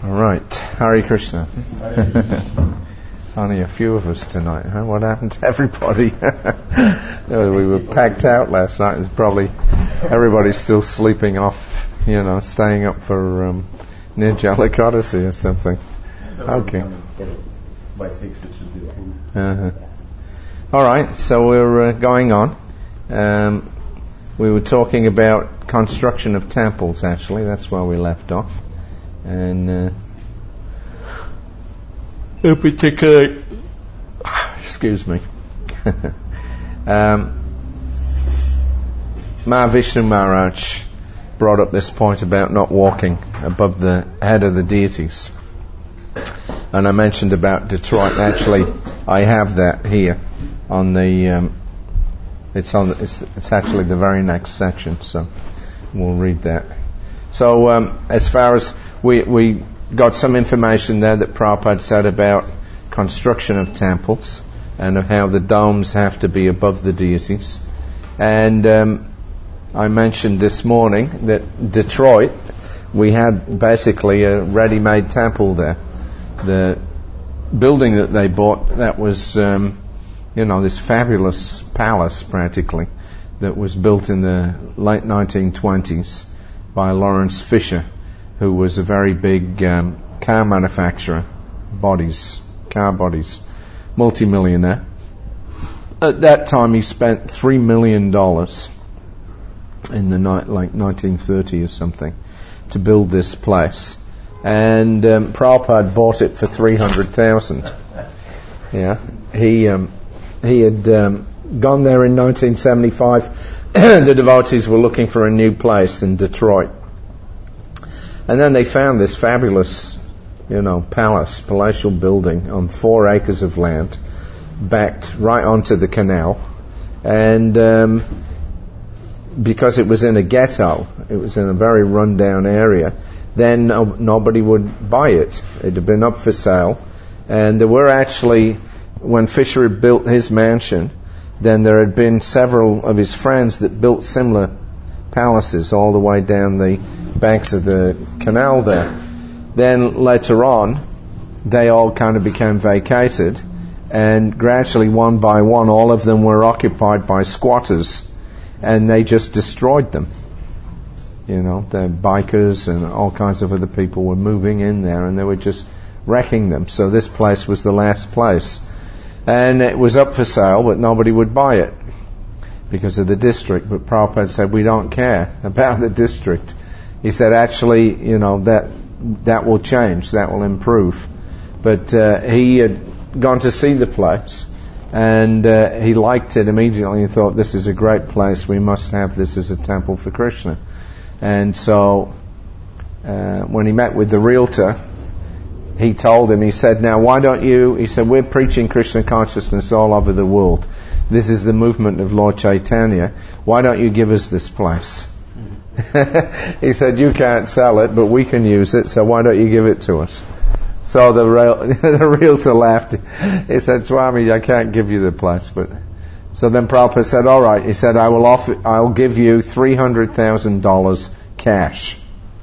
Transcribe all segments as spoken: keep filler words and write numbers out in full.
All right, Hare Krishna. Only a few of us tonight, huh? What happened to everybody? We were packed out last night. It's probably everybody's still sleeping off, you know, staying up for um, Nirjala Ekadasi or something. Okay. By six, it should be over. Uh-huh. All right, so we're uh, going on. Um, we were talking about construction of temples. Actually, that's where we left off. And uh, in particular, excuse me, um, Mahavishnu Maharaj brought up this point about not walking above the head of the deities. And I mentioned about Detroit. Actually, I have that here on the. Um, it's on. It's, it's actually the very next section, so we'll read that. So, um, as far as we we got some information there that Prabhupada said about construction of temples and of how the domes have to be above the deities. And um, I mentioned this morning that Detroit, we had basically a ready-made temple there. The building that they bought, that was, um, you know, this fabulous palace practically that was built in the late nineteen twenties by Lawrence Fisher, who was a very big um, car manufacturer, bodies, car bodies, multi-millionaire. At that time, he spent three million dollars in the night, like nineteen thirty or something, to build this place. And um, Prabhupada bought it for three hundred thousand. Yeah, he um, he had um, gone there in nineteen seventy-five. The devotees were looking for a new place in Detroit, and then they found this fabulous, you know, palace, palatial building on four acres of land, backed right onto the canal, and um, because it was in a ghetto, it was in a very run-down area. Then no, nobody would buy it. It had been up for sale. And there were actually, when Fisher had built his mansion, then there had been several of his friends that built similar palaces all the way down the banks of the canal there. Then later on, they all kind of became vacated, and gradually, one by one, all of them were occupied by squatters, and they just destroyed them. You know, the bikers and all kinds of other people were moving in there, and they were just wrecking them. So this place was the last place. And it was up for sale, but nobody would buy it because of the district. But Prabhupada said, we don't care about the district. He said, actually, you know, that that will change, that will improve. But uh, he had gone to see the place, and uh, he liked it immediately and thought, this is a great place, we must have this as a temple for Krishna. And so, uh, when he met with the realtor, he told him, he said, now why don't you, he said, we're preaching Krishna consciousness all over the world. This is the movement of Lord Chaitanya. Why don't you give us this place? Mm-hmm. He said, you can't sell it, but we can use it, so why don't you give it to us? So the, real, the realtor laughed. He said, Swami, I can't give you the place, but... So then Prabhupada said, all right. He said, I will offer, I'll give you three hundred thousand dollars cash.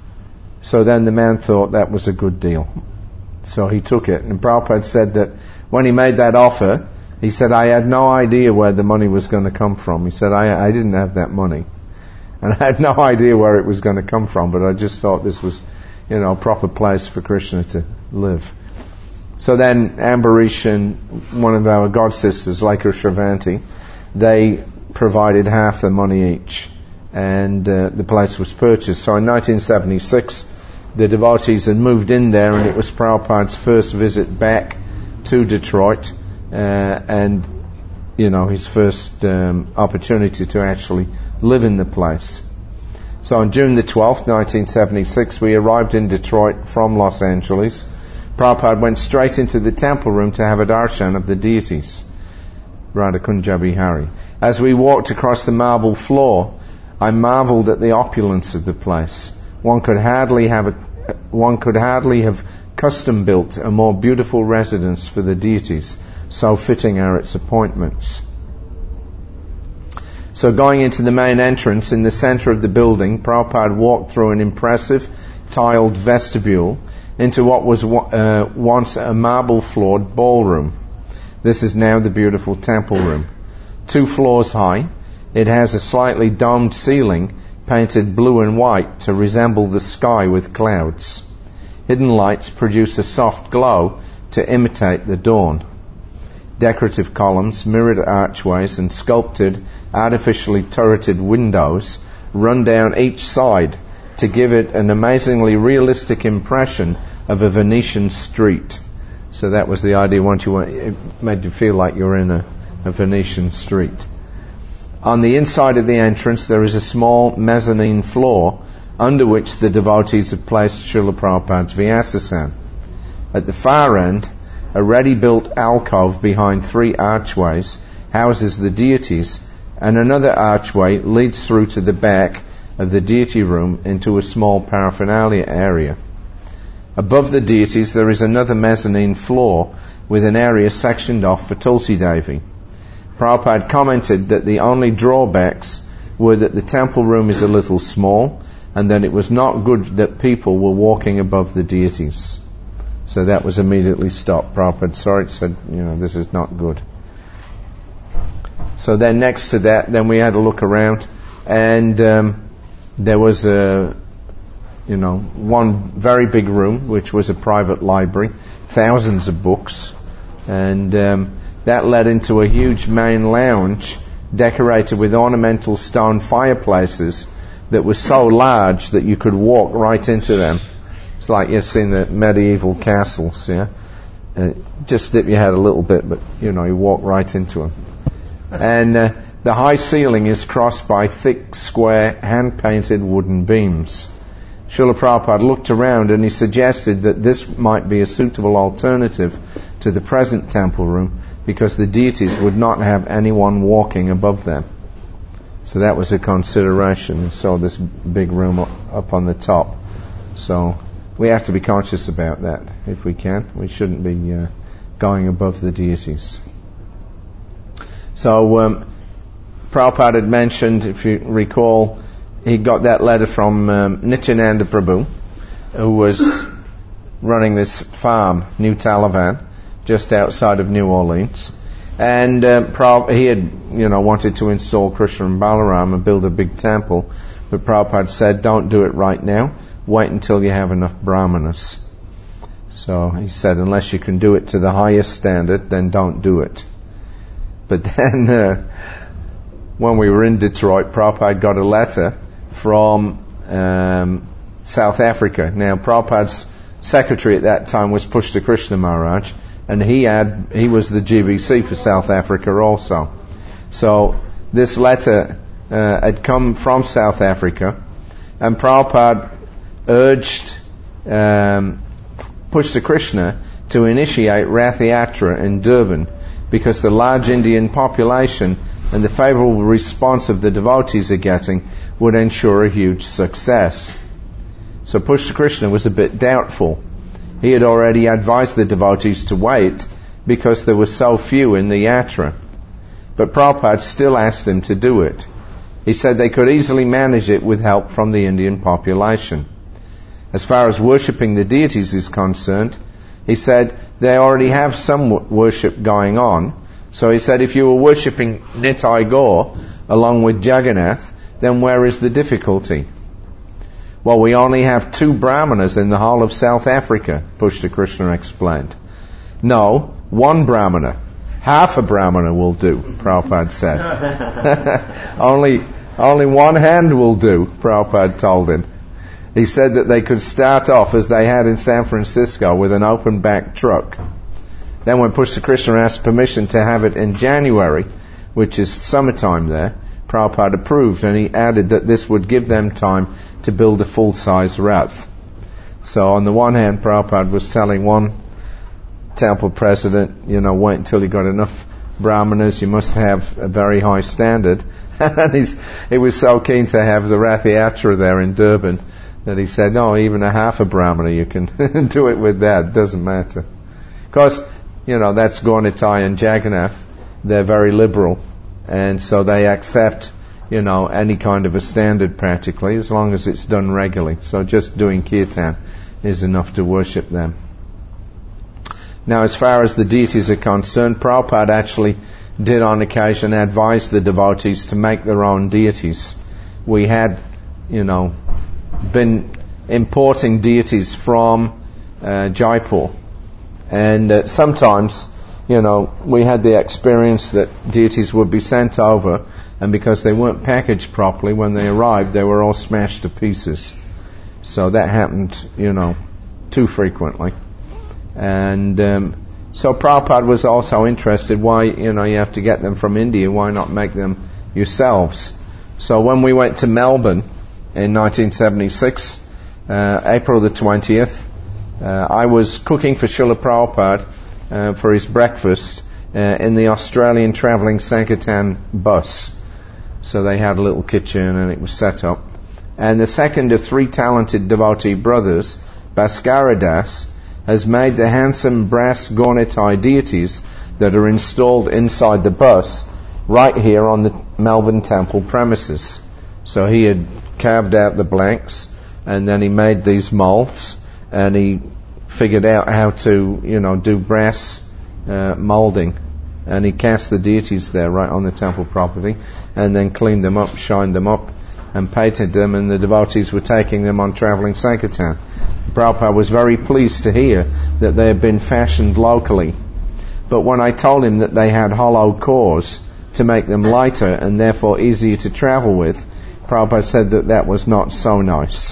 So then the man thought that was a good deal. So he took it. And Prabhupada said that when he made that offer, he said, I had no idea where the money was going to come from. He said, I, I didn't have that money. And I had no idea where it was going to come from, but I just thought this was, you know, a proper place for Krishna to live. So then Ambarish and one of our god sisters, Lekha Shravanti, they provided half the money each, and uh, the place was purchased. So in nineteen seventy-six, the devotees had moved in there, and it was Prabhupada's first visit back to Detroit, uh, and, you know, his first um, opportunity to actually live in the place. So on June the twelfth, nineteen seventy-six, we arrived in Detroit from Los Angeles. Prabhupada went straight into the temple room to have a darshan of the deities, Radha Kunja Bihari. As we walked across the marble floor, I marveled at the opulence of the place. One could hardly have a, one could hardly have custom built a more beautiful residence for the deities, so fitting are its appointments. So going into the main entrance in the center of the building, Prabhupada walked through an impressive tiled vestibule into what was uh, once a marble-floored ballroom. This is now the beautiful temple room. Two floors high, it has a slightly domed ceiling painted blue and white to resemble the sky with clouds. Hidden lights produce a soft glow to imitate the dawn. Decorative columns, mirrored archways, and sculpted, artificially turreted windows run down each side to give it an amazingly realistic impression of a Venetian street. So that was the idea. Once you went, it made you feel like you're in a, a Venetian street. On the inside of the entrance, there is a small mezzanine floor under which the devotees have placed Srila Prabhupada's Vyasasan. At the far end, a ready-built alcove behind three archways houses the deities, and another archway leads through to the back of the deity room into a small paraphernalia area. Above the deities there is another mezzanine floor with an area sectioned off for Tulsi Devi. Prabhupada commented that the only drawbacks were that the temple room is a little small and that it was not good that people were walking above the deities. So that was immediately stopped. Prabhupada saw it, said, you know, this is not good. So then next to that, then we had a look around, and um, there was a, you know, one very big room, which was a private library, thousands of books, and um, that led into a huge main lounge decorated with ornamental stone fireplaces that were so large that you could walk right into them. It's like you've seen the medieval castles, yeah? Uh, just dip your head a little bit, but, you know, you walk right into them. And uh, the high ceiling is crossed by thick, square, hand-painted wooden beams. Srila Prabhupada looked around and he suggested that this might be a suitable alternative to the present temple room because the deities would not have anyone walking above them. So that was a consideration. We saw this big room up, up on the top. So we have to be conscious about that if we can. We shouldn't be uh, going above the deities. So um, Prabhupada had mentioned, if you recall, he got that letter from um, Nityananda Prabhu, who was running this farm, New Talavan, just outside of New Orleans. And uh, Prabhupada, he had, you know, wanted to install Krishna and Balaram and build a big temple, but Prabhupada said, don't do it right now. Wait until you have enough brahmanas. So he said, unless you can do it to the highest standard, then don't do it. But then, uh, when we were in Detroit, Prabhupada got a letter from um, South Africa. Now, Prabhupada's secretary at that time was Pushta Krishna Maharaj, and he had he was the G B C for South Africa also. So this letter uh, had come from South Africa, and Prabhupada urged um, Pushta Krishna to initiate Rath Yatra in Durban, because the large Indian population and the favourable response of the devotees are getting would ensure a huge success. So Pushta Krishna was a bit doubtful. He had already advised the devotees to wait because there were so few in the yatra. But Prabhupada still asked him to do it. He said they could easily manage it with help from the Indian population. As far as worshipping the deities is concerned, he said they already have some worship going on. So he said if you were worshipping Nitai Gaur along with Jagannath, then where is the difficulty? Well, we only have two brahmanas in the whole of South Africa, Pushta Krishna explained. No, one brahmana. Half a brahmana will do, Prabhupada said. only, only one hand will do, Prabhupada told him. He said that they could start off as they had in San Francisco with an open back truck. Then when Pushta Krishna asked permission to have it in January, which is summertime there, Prabhupada approved, and he added that this would give them time to build a full-size Rath. So on the one hand, Prabhupada was telling one temple president, you know, wait until you got enough brahmanas, you must have a very high standard. And he's, he was so keen to have the Rath Yatra there in Durban that he said, no, even a half a brahmana, you can do it with that, it doesn't matter. Because, you know, that's Gaur Nitai and Jagannath, they're very liberal, and so they accept, you know, any kind of a standard practically, as long as it's done regularly. So just doing kirtan is enough to worship them. Now, as far as the deities are concerned, Prabhupada actually did on occasion advise the devotees to make their own deities. We had, you know, been importing deities from uh, Jaipur, and uh, sometimes, you know, we had the experience that deities would be sent over, and because they weren't packaged properly, when they arrived, they were all smashed to pieces. So that happened, you know, too frequently. And um, so Prabhupada was also interested, why, you know, you have to get them from India, why not make them yourselves? So when we went to Melbourne in nineteen seventy-six, uh, April the twentieth, uh, I was cooking for Srila Prabhupada uh, for his breakfast uh, in the Australian travelling Sankirtan bus. So they had a little kitchen and it was set up. And the second of three talented devotee brothers, Bhaskara Das, has made the handsome brass Gaunitai deities that are installed inside the bus right here on the Melbourne temple premises. So he had carved out the blanks, and then he made these molds, and he figured out how to, you know, do brass uh, moulding, and he cast the deities there right on the temple property, and then cleaned them up, shined them up, and painted them, and the devotees were taking them on travelling Sankirtan. Prabhupada was very pleased to hear that they had been fashioned locally. But when I told him that they had hollow cores to make them lighter and therefore easier to travel with, Prabhupada said that that was not so nice.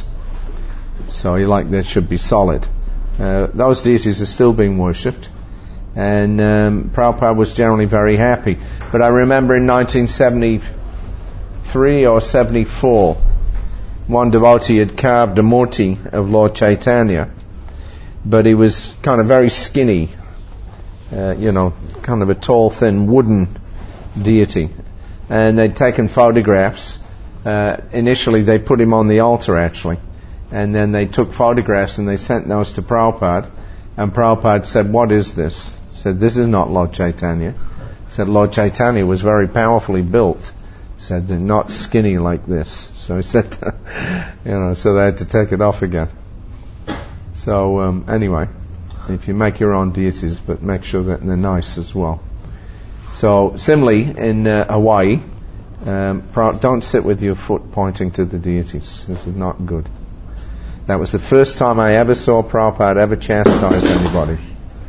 So he liked that should be solid. Uh, those deities are still being worshipped, and um, Prabhupada was generally very happy. But I remember in nineteen seventy-three or seventy-four, one devotee had carved a murti of Lord Chaitanya, but he was kind of very skinny, uh, you know, kind of a tall, thin, wooden deity. And they'd taken photographs. Uh, initially, they put him on the altar, actually. And then they took photographs and they sent those to Prabhupada. And Prabhupada said, "What is this?" He said, "This is not Lord Chaitanya." He said, "Lord Chaitanya was very powerfully built." He said, "They're not skinny like this." So he said, you know, so they had to take it off again. So um, anyway, if you make your own deities, but make sure that they're nice as well. So similarly, in uh, Hawaii, um, don't sit with your foot pointing to the deities. This is not good. That was the first time I ever saw Prabhupada ever chastise anybody.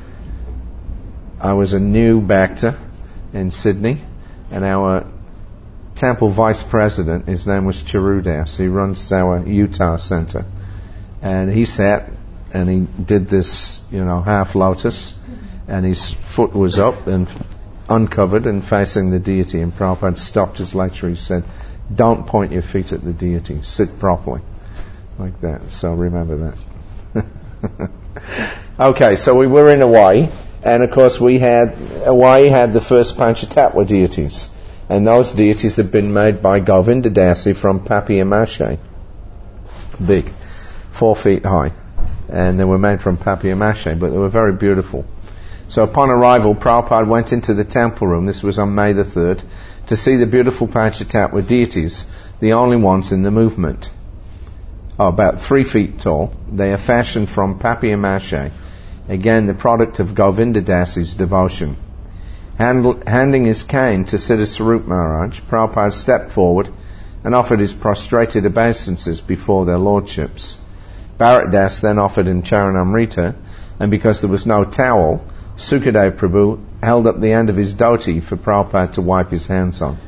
I was a new Bhakta in Sydney, and our temple vice president, his name was Chirudas, he runs our Utah center, and he sat and he did this, you know, half lotus, and his foot was up and uncovered and facing the deity, and Prabhupada stopped his lecture. He said, "Don't point your feet at the deity, sit properly," like that. So remember that. Okay, so we were in Hawaii, and of course we had Hawaii had the first Panchatattva deities. And those deities had been made by Govinda Dasi from papier-mâché. Big. Four feet high. And they were made from papier-mâché, but they were very beautiful. So upon arrival, Prabhupada went into the temple room, this was on May the third, to see the beautiful Panchatattva deities, the only ones in the movement. Oh, about three feet tall. They are fashioned from papier-mâché. Again, the product of Govinda Dasi's devotion. Hand, handing his cane to Siddha Swarup Maharaj, Prabhupada stepped forward and offered his prostrated obeisances before their lordships. Bharat Das then offered him Charanamrita, and because there was no towel, Sukadev Prabhu held up the end of his dhoti for Prabhupada to wipe his hands on.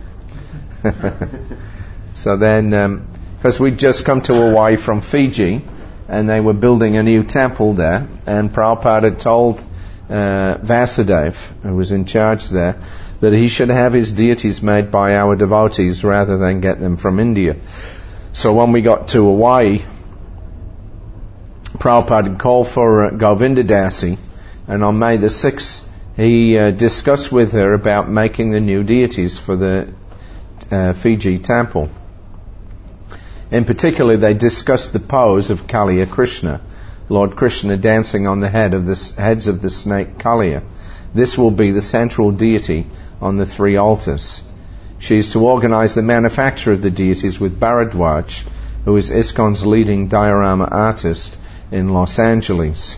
So then, because um, we'd just come to Hawaii from Fiji, and they were building a new temple there, and Prabhupada had told Uh, Vasudev, who was in charge there, that he should have his deities made by our devotees rather than get them from India. So when we got to Hawaii, Prabhupada called for uh, Govinda Dasi, and on May the sixth he uh, discussed with her about making the new deities for the uh, Fiji temple. In particular, they discussed the pose of Kaliya Krishna, Lord Krishna dancing on the head of the heads of the snake Kaliya. This will be the central deity on the three altars. She is to organize the manufacture of the deities with Bharadwaj, who is ISKCON's leading diorama artist, in Los Angeles.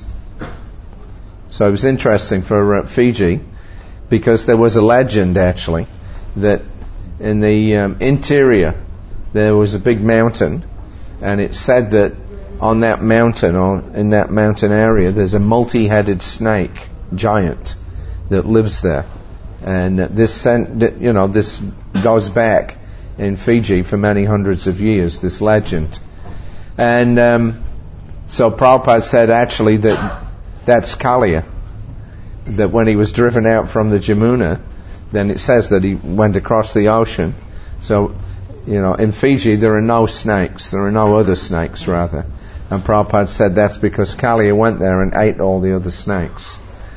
So it was interesting for uh, Fiji, because there was a legend actually that in the um, interior there was a big mountain, and it said that on that mountain, or in that mountain area, there's a multi-headed snake giant that lives there. And this, sent, you know, this goes back in Fiji for many hundreds of years, this legend. And um, so Prabhupada said actually that that's Kalia, that when he was driven out from the Jamuna, then it says that he went across the ocean. So, you know, in Fiji there are no snakes, there are no other snakes rather. And Prabhupada said that's because Kalia went there and ate all the other snakes.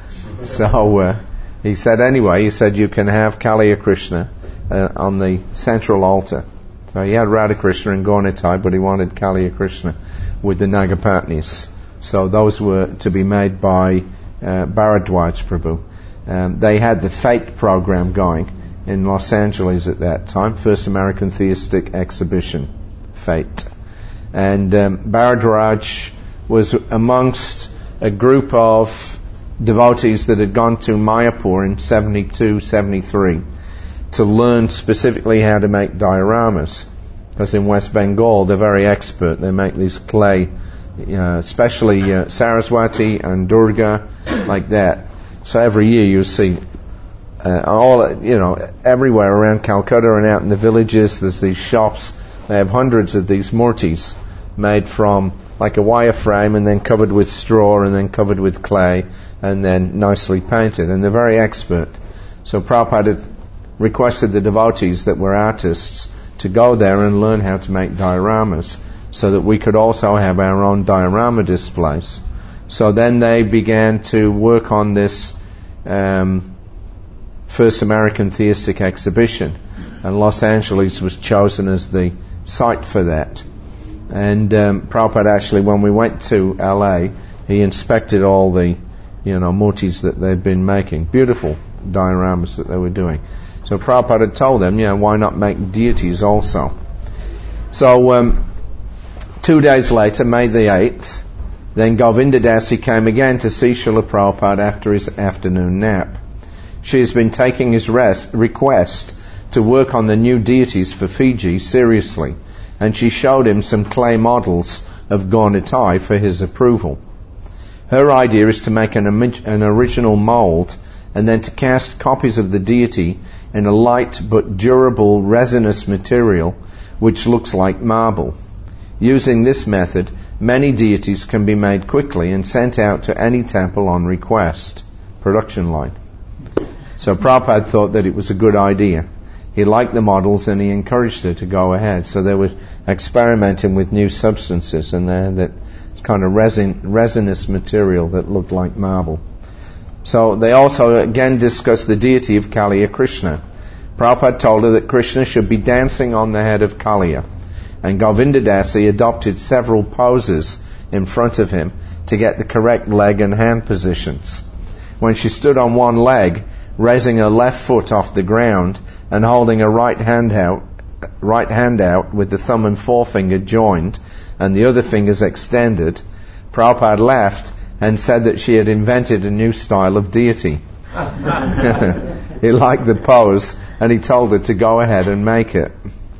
So uh, he said anyway, he said you can have Kalia Krishna uh, on the central altar. So he had Radha Krishna and Gaunitai, but he wanted Kalia Krishna with the Nagapatnis. So those were to be made by uh, Bharadwaj Prabhu. Um, they had the Fate program going in Los Angeles at that time, First American Theistic Exhibition, Fate. And um, Bharadwaj was amongst a group of devotees that had gone to Mayapur in seventy-two, seventy-three to learn specifically how to make dioramas. Because in West Bengal they're very expert. They make these clay, uh, especially uh, Saraswati and Durga, like that. So every year you see uh, all, you know, everywhere around Calcutta and out in the villages, there's these shops. They have hundreds of these murtis made from like a wire frame and then covered with straw and then covered with clay and then nicely painted. And they're very expert. So Prabhupada had requested the devotees that were artists to go there and learn how to make dioramas so that we could also have our own diorama displays. So then they began to work on this um, First American Theistic Exhibition, and Los Angeles was chosen as the site for that. And um, Prabhupada actually, when we went to L A, he inspected all the, you know, murtis that they'd been making, beautiful dioramas that they were doing. So Prabhupada had told them, you know, why not make deities also? So um, two days later, May the eighth, then Govinda Dasi came again to see Srila Prabhupada after his afternoon nap. She has been taking his rest, request to work on the new deities for Fiji seriously, and she showed him some clay models of Gaunitai for his approval. Her idea is to make an, an original mould and then to cast copies of the deity in a light but durable resinous material which looks like marble. Using this method, many deities can be made quickly and sent out to any temple on request. Production line. So Prabhupada thought that it was a good idea. He liked the models and he encouraged her to go ahead. So they were experimenting with new substances and they had that kind of resin, resinous material that looked like marble. So they also again discussed the deity of Kalia Krishna. Prabhupada told her that Krishna should be dancing on the head of Kalia. And Govinda Dasi adopted several poses in front of him to get the correct leg and hand positions. When she stood on one leg, raising her left foot off the ground and holding her right hand out, right hand out with the thumb and forefinger joined and the other fingers extended, Prabhupada laughed and said that she had invented a new style of deity. He liked the pose and he told her to go ahead and make it.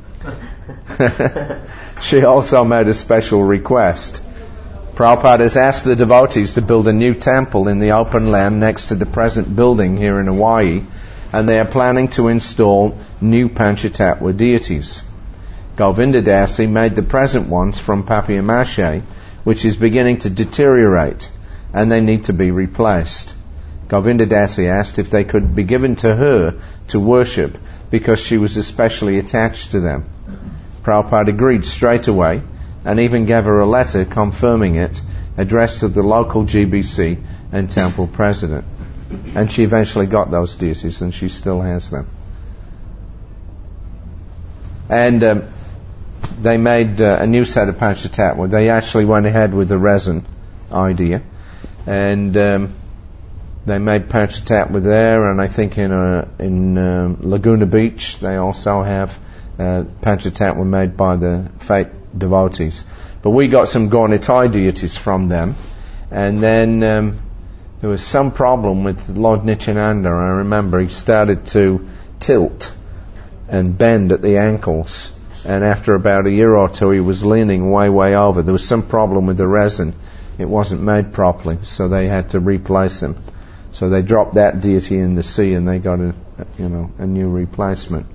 She also made a special request. Prabhupada has asked the devotees to build a new temple in the open land next to the present building here in Hawaii, and they are planning to install new Panchatattva deities. Govinda Dasi made the present ones from papier-mâché, which is beginning to deteriorate, and they need to be replaced. Govinda Dasi asked if they could be given to her to worship because she was especially attached to them. Prabhupada agreed straight away and even gave her a letter confirming it, addressed to the local G B C and temple president. And she eventually got those deities and she still has them. And um, they made uh, a new set of Panchatattva. They actually went ahead with the resin idea. And um, they made Panchatattva there, and I think in uh, in um, Laguna Beach they also have uh, Panchatattva made by the Fate devotees. But we got some Gaunitai deities from them. And then um, there was some problem with Lord Nityananda. I remember he started to tilt and bend at the ankles. And after about a year or two, he was leaning way, way over. There was some problem with the resin. It wasn't made properly, so they had to replace him. So they dropped that deity in the sea, and they got a, you know, a new replacement.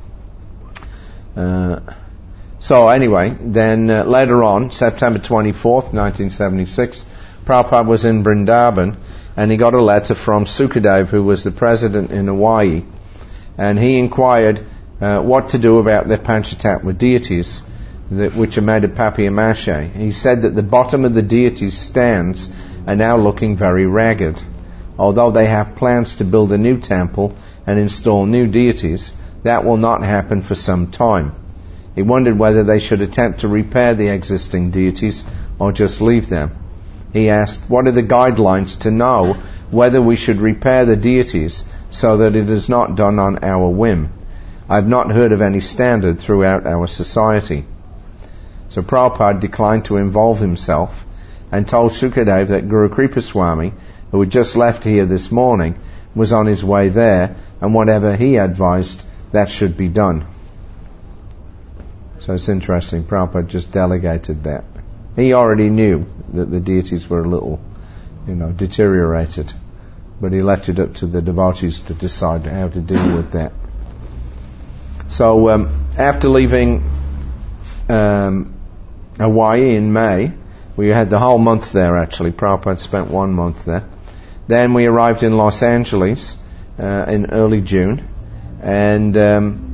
Uh, so anyway, then uh, later on, September twenty-fourth, nineteen seventy-six, Prabhupada was in Vrindavan, and he got a letter from Sukadev, who was the president in Hawaii, and he inquired uh, what to do about their Panchatattva deities, that, which are made of papier-mâché. He said that the bottom of the deities' stands are now looking very ragged. Although they have plans to build a new temple and install new deities, that will not happen for some time. He wondered whether they should attempt to repair the existing deities or just leave them. He asked, what are the guidelines to know whether we should repair the deities so that it is not done on our whim? I have not heard of any standard throughout our society. So Prabhupada declined to involve himself and told Sukadev that Guru Kripaswami, who had just left here this morning, was on his way there, and whatever he advised, that should be done. So it's interesting, Prabhupada just delegated that. He already knew that the deities were a little, you know, deteriorated, but he left it up to the devotees to decide how to deal with that. So um, after leaving um, Hawaii in May, we had the whole month there actually. Prabhupada spent one month there. Then we arrived in Los Angeles uh, in early June, and um,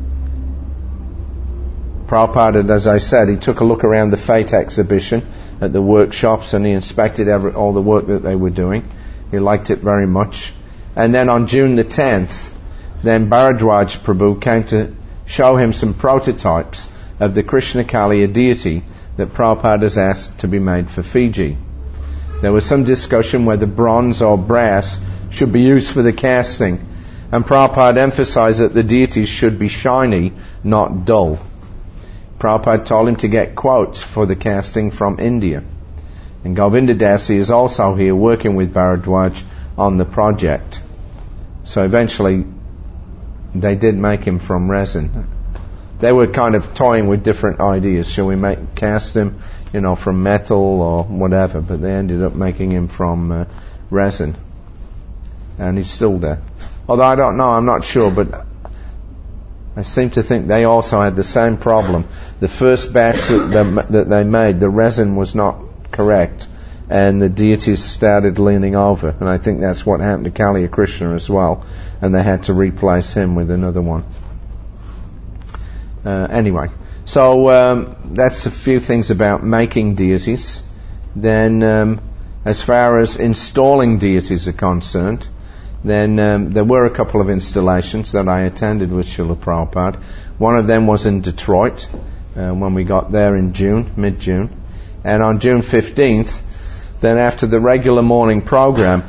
Prabhupada, as I said, he took a look around the Fate exhibition at the workshops, and he inspected every, all the work that they were doing. He liked it very much. And then on June the tenth, then Bharadwaj Prabhu came to show him some prototypes of the Krishna Kaliya deity that Prabhupada has asked to be made for Fiji. There was some discussion whether bronze or brass should be used for the casting, and Prabhupada emphasized that the deities should be shiny, not dull. Prabhupada told him to get quotes for the casting from India. And Govinda Dasi is also here working with Bharadwaj on the project. So eventually they did make him from resin. They were kind of toying with different ideas. Shall we make cast him, you know, from metal or whatever? But they ended up making him from uh, resin. And he's still there. Although I don't know, I'm not sure, but I seem to think they also had the same problem. The first batch that they, that they made, the resin was not correct, and the deities started leaning over. And I think that's what happened to Kaliya Krishna as well, and they had to replace him with another one. Uh, anyway, so um, that's a few things about making deities. Then, um, as far as installing deities are concerned, then um, there were a couple of installations that I attended with Srila Prabhupada. One of them was in Detroit uh, when we got there in June, mid-June. And on June fifteenth, then after the regular morning program,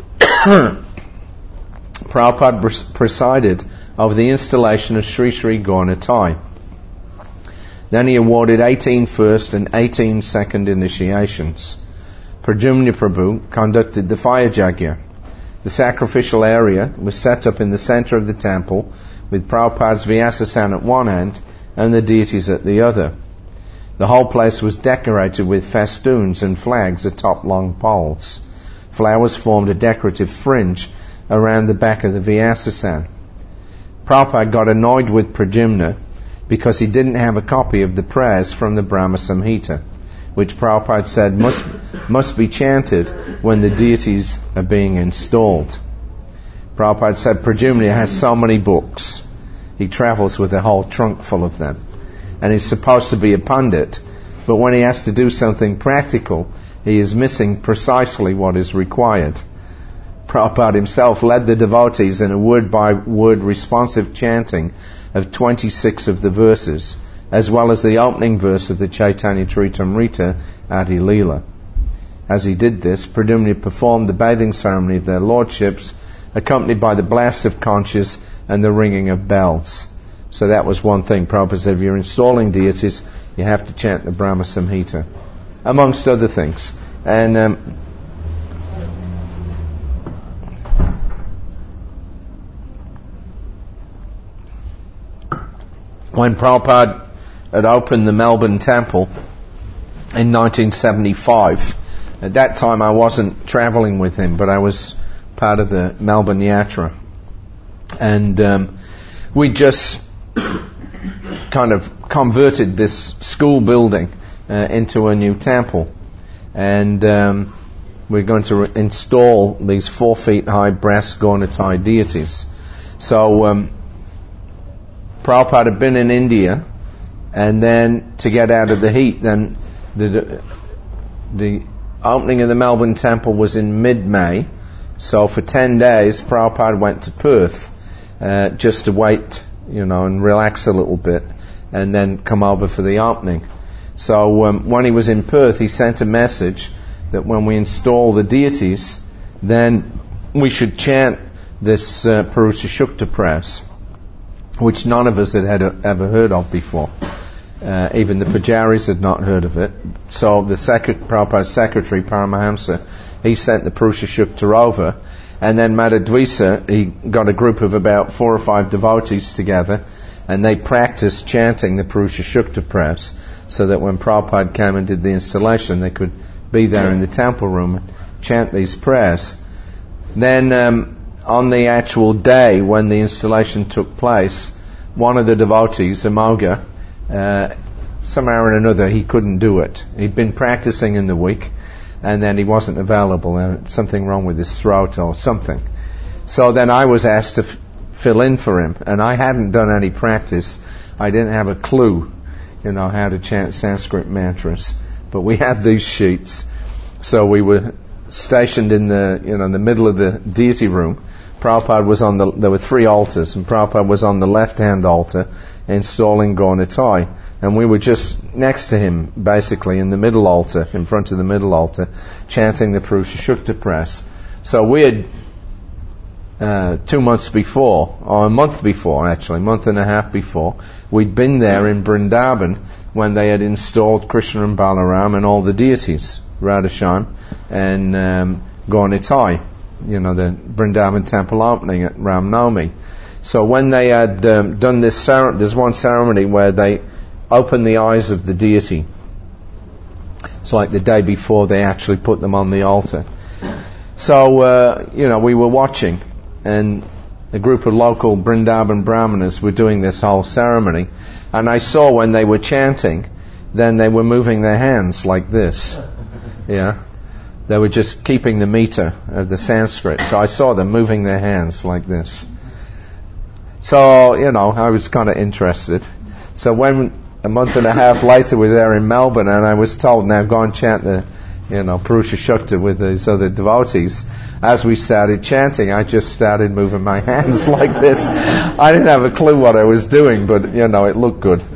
Prabhupada pres- presided over the installation of Sri Sri Gaunitai. Then he awarded eighteen first and eighteen second initiations. Pradyumna Prabhu conducted the fire yajna. The sacrificial area was set up in the center of the temple, with Prabhupada's Vyasasana at one end and the deities at the other. The whole place was decorated with festoons and flags atop long poles. Flowers formed a decorative fringe around the back of the Vyasasana. Prabhupada got annoyed with Pradyumna because he didn't have a copy of the prayers from the Brahma Samhita, which Prabhupada said must must be chanted when the deities are being installed. Prabhupada said Pradyumna has so many books. He travels with a whole trunk full of them. And he's supposed to be a pundit, but when he has to do something practical, he is missing precisely what is required. Prabhupada himself led the devotees in a word-by-word responsive chanting of twenty-six of the verses, as well as the opening verse of the Chaitanya Charitamrita Adi Leela. As he did this, Pradyumna performed the bathing ceremony of their lordships, accompanied by the blast of conches and the ringing of bells. So that was one thing. Prabhupada said, if you're installing deities, you have to chant the Brahma Samhita. amongst other things. And um, when Prabhupada had opened the Melbourne Temple in nineteen seventy-five, at that time I wasn't travelling with him, but I was part of the Melbourne Yatra. And um, we just kind of converted this school building uh, into a new temple. And um, we're going to re- install these four feet high brass Gaunitai deities. So um, Prabhupada had been in India, and then to get out of the heat, then the, the opening of the Melbourne Temple was in mid-May. So for ten days, Prabhupada went to Perth uh, just to wait, you know, and relax a little bit, and then come over for the opening. So um, when he was in Perth, he sent a message that when we install the deities, then we should chant this uh, Purusha Shukta prayers, which none of us had, had ever heard of before. Uh, even the Pujaris had not heard of it. So the secret, Prabhupada's secretary, Paramahamsa, he sent the Purusha Shukta over, and then Madhudvisa, he got a group of about four or five devotees together, and they practiced chanting the Purusha Shukta prayers, so that when Prabhupada came and did the installation, they could be there in the temple room and chant these prayers. Then um, on the actual day when the installation took place, one of the devotees, Amoga, uh, somehow or another he couldn't do it. He'd been practicing in the week, and then he wasn't available, and something wrong with his throat or something. So then I was asked to f- fill in for him, and I hadn't done any practice. I didn't have a clue, you know, how to chant Sanskrit mantras. But we had these sheets, so we were stationed in the, you know, in the middle of the deity room. Prabhupada was on the, there were three altars, and Prabhupada was on the left-hand altar installing Gaunitai, and we were just next to him, basically, in the middle altar, in front of the middle altar, chanting the Purusha Shukta prayers. So we had, uh, two months before, or a month before, actually, a month and a half before, we'd been there in Vrindavan when they had installed Krishna and Balaram and all the deities, Radhashyam and um, Gaunitai, you know, the Vrindavan temple opening at Ram Navami. So when they had um, done this ceremony, there's one ceremony where they open the eyes of the deity. It's like the day before they actually put them on the altar. So, uh, you know, we were watching, and a group of local Vrindavan Brahmanas were doing this whole ceremony, and I saw when they were chanting, then they were moving their hands like this. Yeah. They were just keeping the meter of the Sanskrit. So I saw them moving their hands like this. So, you know, I was kind of interested. So when a month and a half later we were there in Melbourne, and I was told, now go and chant the, you know, Purusha Shukta with these other devotees. As we started chanting, I just started moving my hands like this. I didn't have a clue what I was doing, but, you know, it looked good.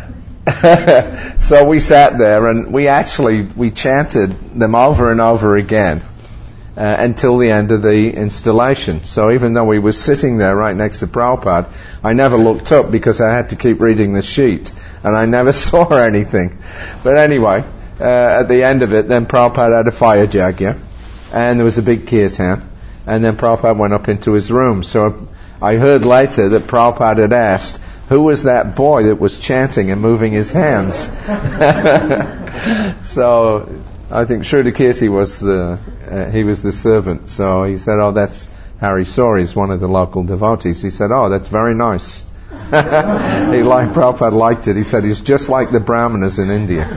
So we sat there, and we actually, we chanted them over and over again uh, until the end of the installation. So even though we were sitting there right next to Prabhupada, I never looked up because I had to keep reading the sheet, and I never saw anything. But anyway, uh, at the end of it, then Prabhupada had a fire yajna, and there was a big kirtan, and then Prabhupada went up into his room. So I heard later that Prabhupada had asked, who was that boy that was chanting and moving his hands? So I think Shrudakirti was the, uh, he was the servant. So he said, oh, that's Hari Sori, he's one of the local devotees. He said, oh, that's very nice. He liked, Prabhupada liked it. He said, he's just like the Brahmanas in India.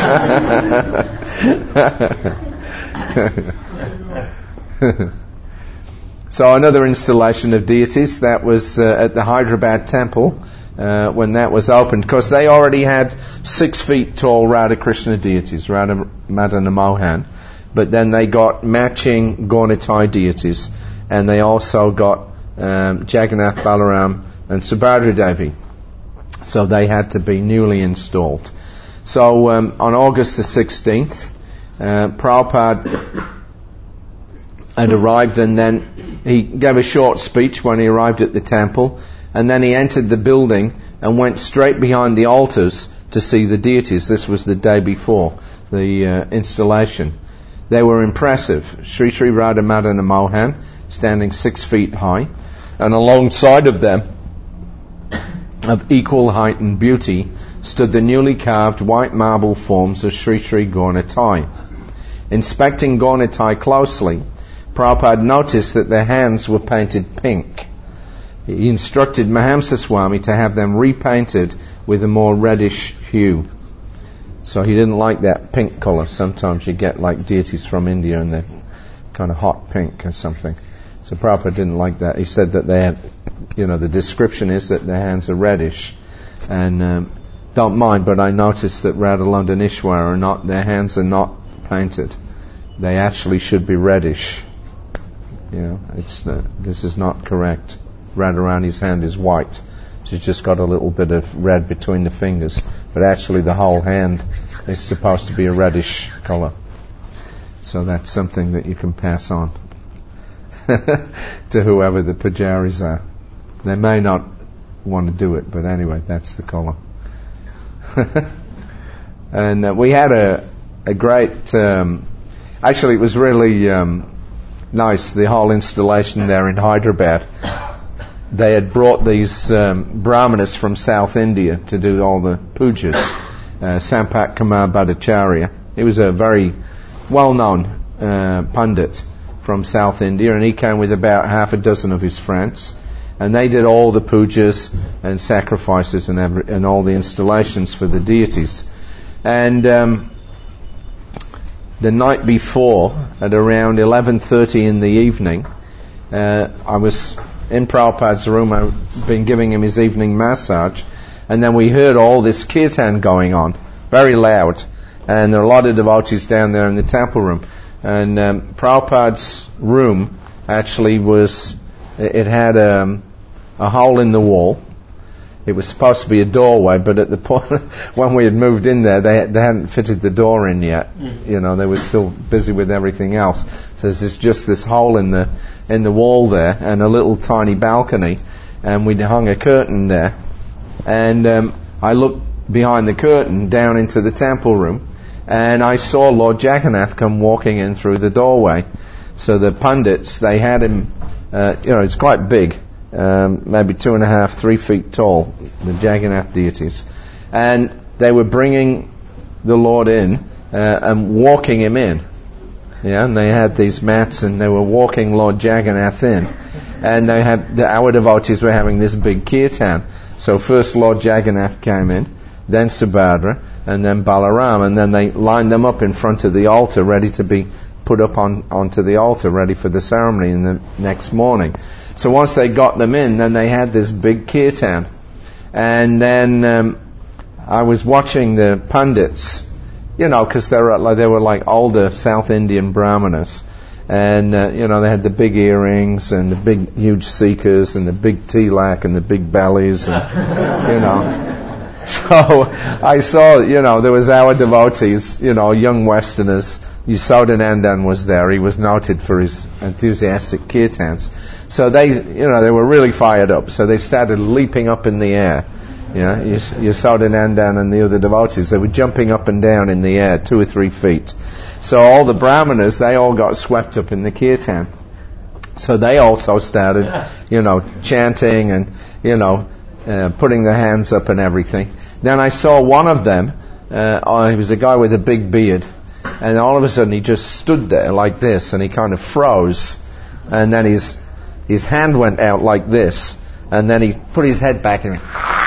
So another installation of deities, that was uh, at the Hyderabad temple, uh, when that was opened, because they already had six feet tall Radha Krishna deities, Radha Madana Mohan, but then they got matching Gaunitai deities, and they also got um, Jagannath Balaram and Subhadra Devi. So they had to be newly installed. So um, on August the sixteenth, uh, Prabhupada had arrived, and then he gave a short speech when he arrived at the temple, and then he entered the building and went straight behind the altars to see the deities. This was the day before. the uh, installation. They were impressive. Sri Sri Radha Madana Mohan, standing six feet high, and alongside of them, of equal height and beauty, stood the newly carved white marble forms of Sri Sri Gaurnitai. Inspecting Gaurnitai closely, Prabhupada noticed that their hands were painted pink. He instructed Mahamsa Swami to have them repainted with a more reddish hue. So he didn't like that pink colour. Sometimes you get like deities from India and they're kind of hot pink or something. So Prabhupada didn't like that. He said that they had, you know, the description is that their hands are reddish. And um, don't mind, but I noticed that Radhalanda and Ishwara are not, their hands are not painted. They actually should be reddish. You know, it's uh, this is not correct. Radharani's hand is white. She's just got a little bit of red between the fingers, but actually the whole hand is supposed to be a reddish colour. So that's something that you can pass on to whoever the pujaris are. They may not want to do it, but anyway, that's the colour. And uh, we had a a great. Um, actually, it was really um, nice. The whole installation there in Hyderabad. They had brought these um, brahmanas from South India to do all the pujas. Uh, Sampat Kumar Bhattacharya. He was a very well-known uh, pundit from South India, and he came with about half a dozen of his friends. And they did all the pujas and sacrifices and, every, and all the installations for the deities. And um, the night before, at around eleven thirty in the evening, uh, I was in Prabhupada's room. I've been giving him his evening massage, and then we heard all this kirtan going on, very loud, and there were a lot of devotees down there in the temple room. And um, Prabhupada's room actually was, it had um, a hole in the wall. It was supposed to be a doorway, but at the point when we had moved in there, they they hadn't fitted the door in yet. You know, they were still busy with everything else. So there's just this hole in the in the wall there, and a little tiny balcony, and we'd hung a curtain there. And um, I looked behind the curtain down into the temple room, and I saw Lord Jagannath come walking in through the doorway. So the pundits, they had him, uh, you know, it's quite big. Um, maybe two and a half, three feet tall, the Jagannath deities. And they were bringing the Lord in uh, and walking him in. Yeah, and they had these mats and they were walking Lord Jagannath in. And they had, the, our devotees were having this big kirtan. So first Lord Jagannath came in, then Subhadra, and then Balaram, and then they lined them up in front of the altar, ready to be put up on onto the altar, ready for the ceremony in the next morning. So once they got them in, then they had this big kirtan. And then um, I was watching the pundits, you know, because they were, like, they were like older South Indian brahmanas. And, uh, you know, they had the big earrings and the big, huge seekers and the big tilak and the big bellies and, you know. So I saw, you know, there was our devotees, you know, young Westerners. Yasodhanandan was there. He was noted for his enthusiastic kirtans. So they, you know, they were really fired up. So they started leaping up in the air. You know, Yasodhanandan and the other devotees, they were jumping up and down in the air, two or three feet. So all the brahmanas, they all got swept up in the kirtan. So they also started, you know, chanting and, you know, uh, putting their hands up and everything. Then I saw one of them, uh, oh, he was a guy with a big beard. And all of a sudden he just stood there like this, and he kind of froze, and then his his hand went out like this, and then he put his head back and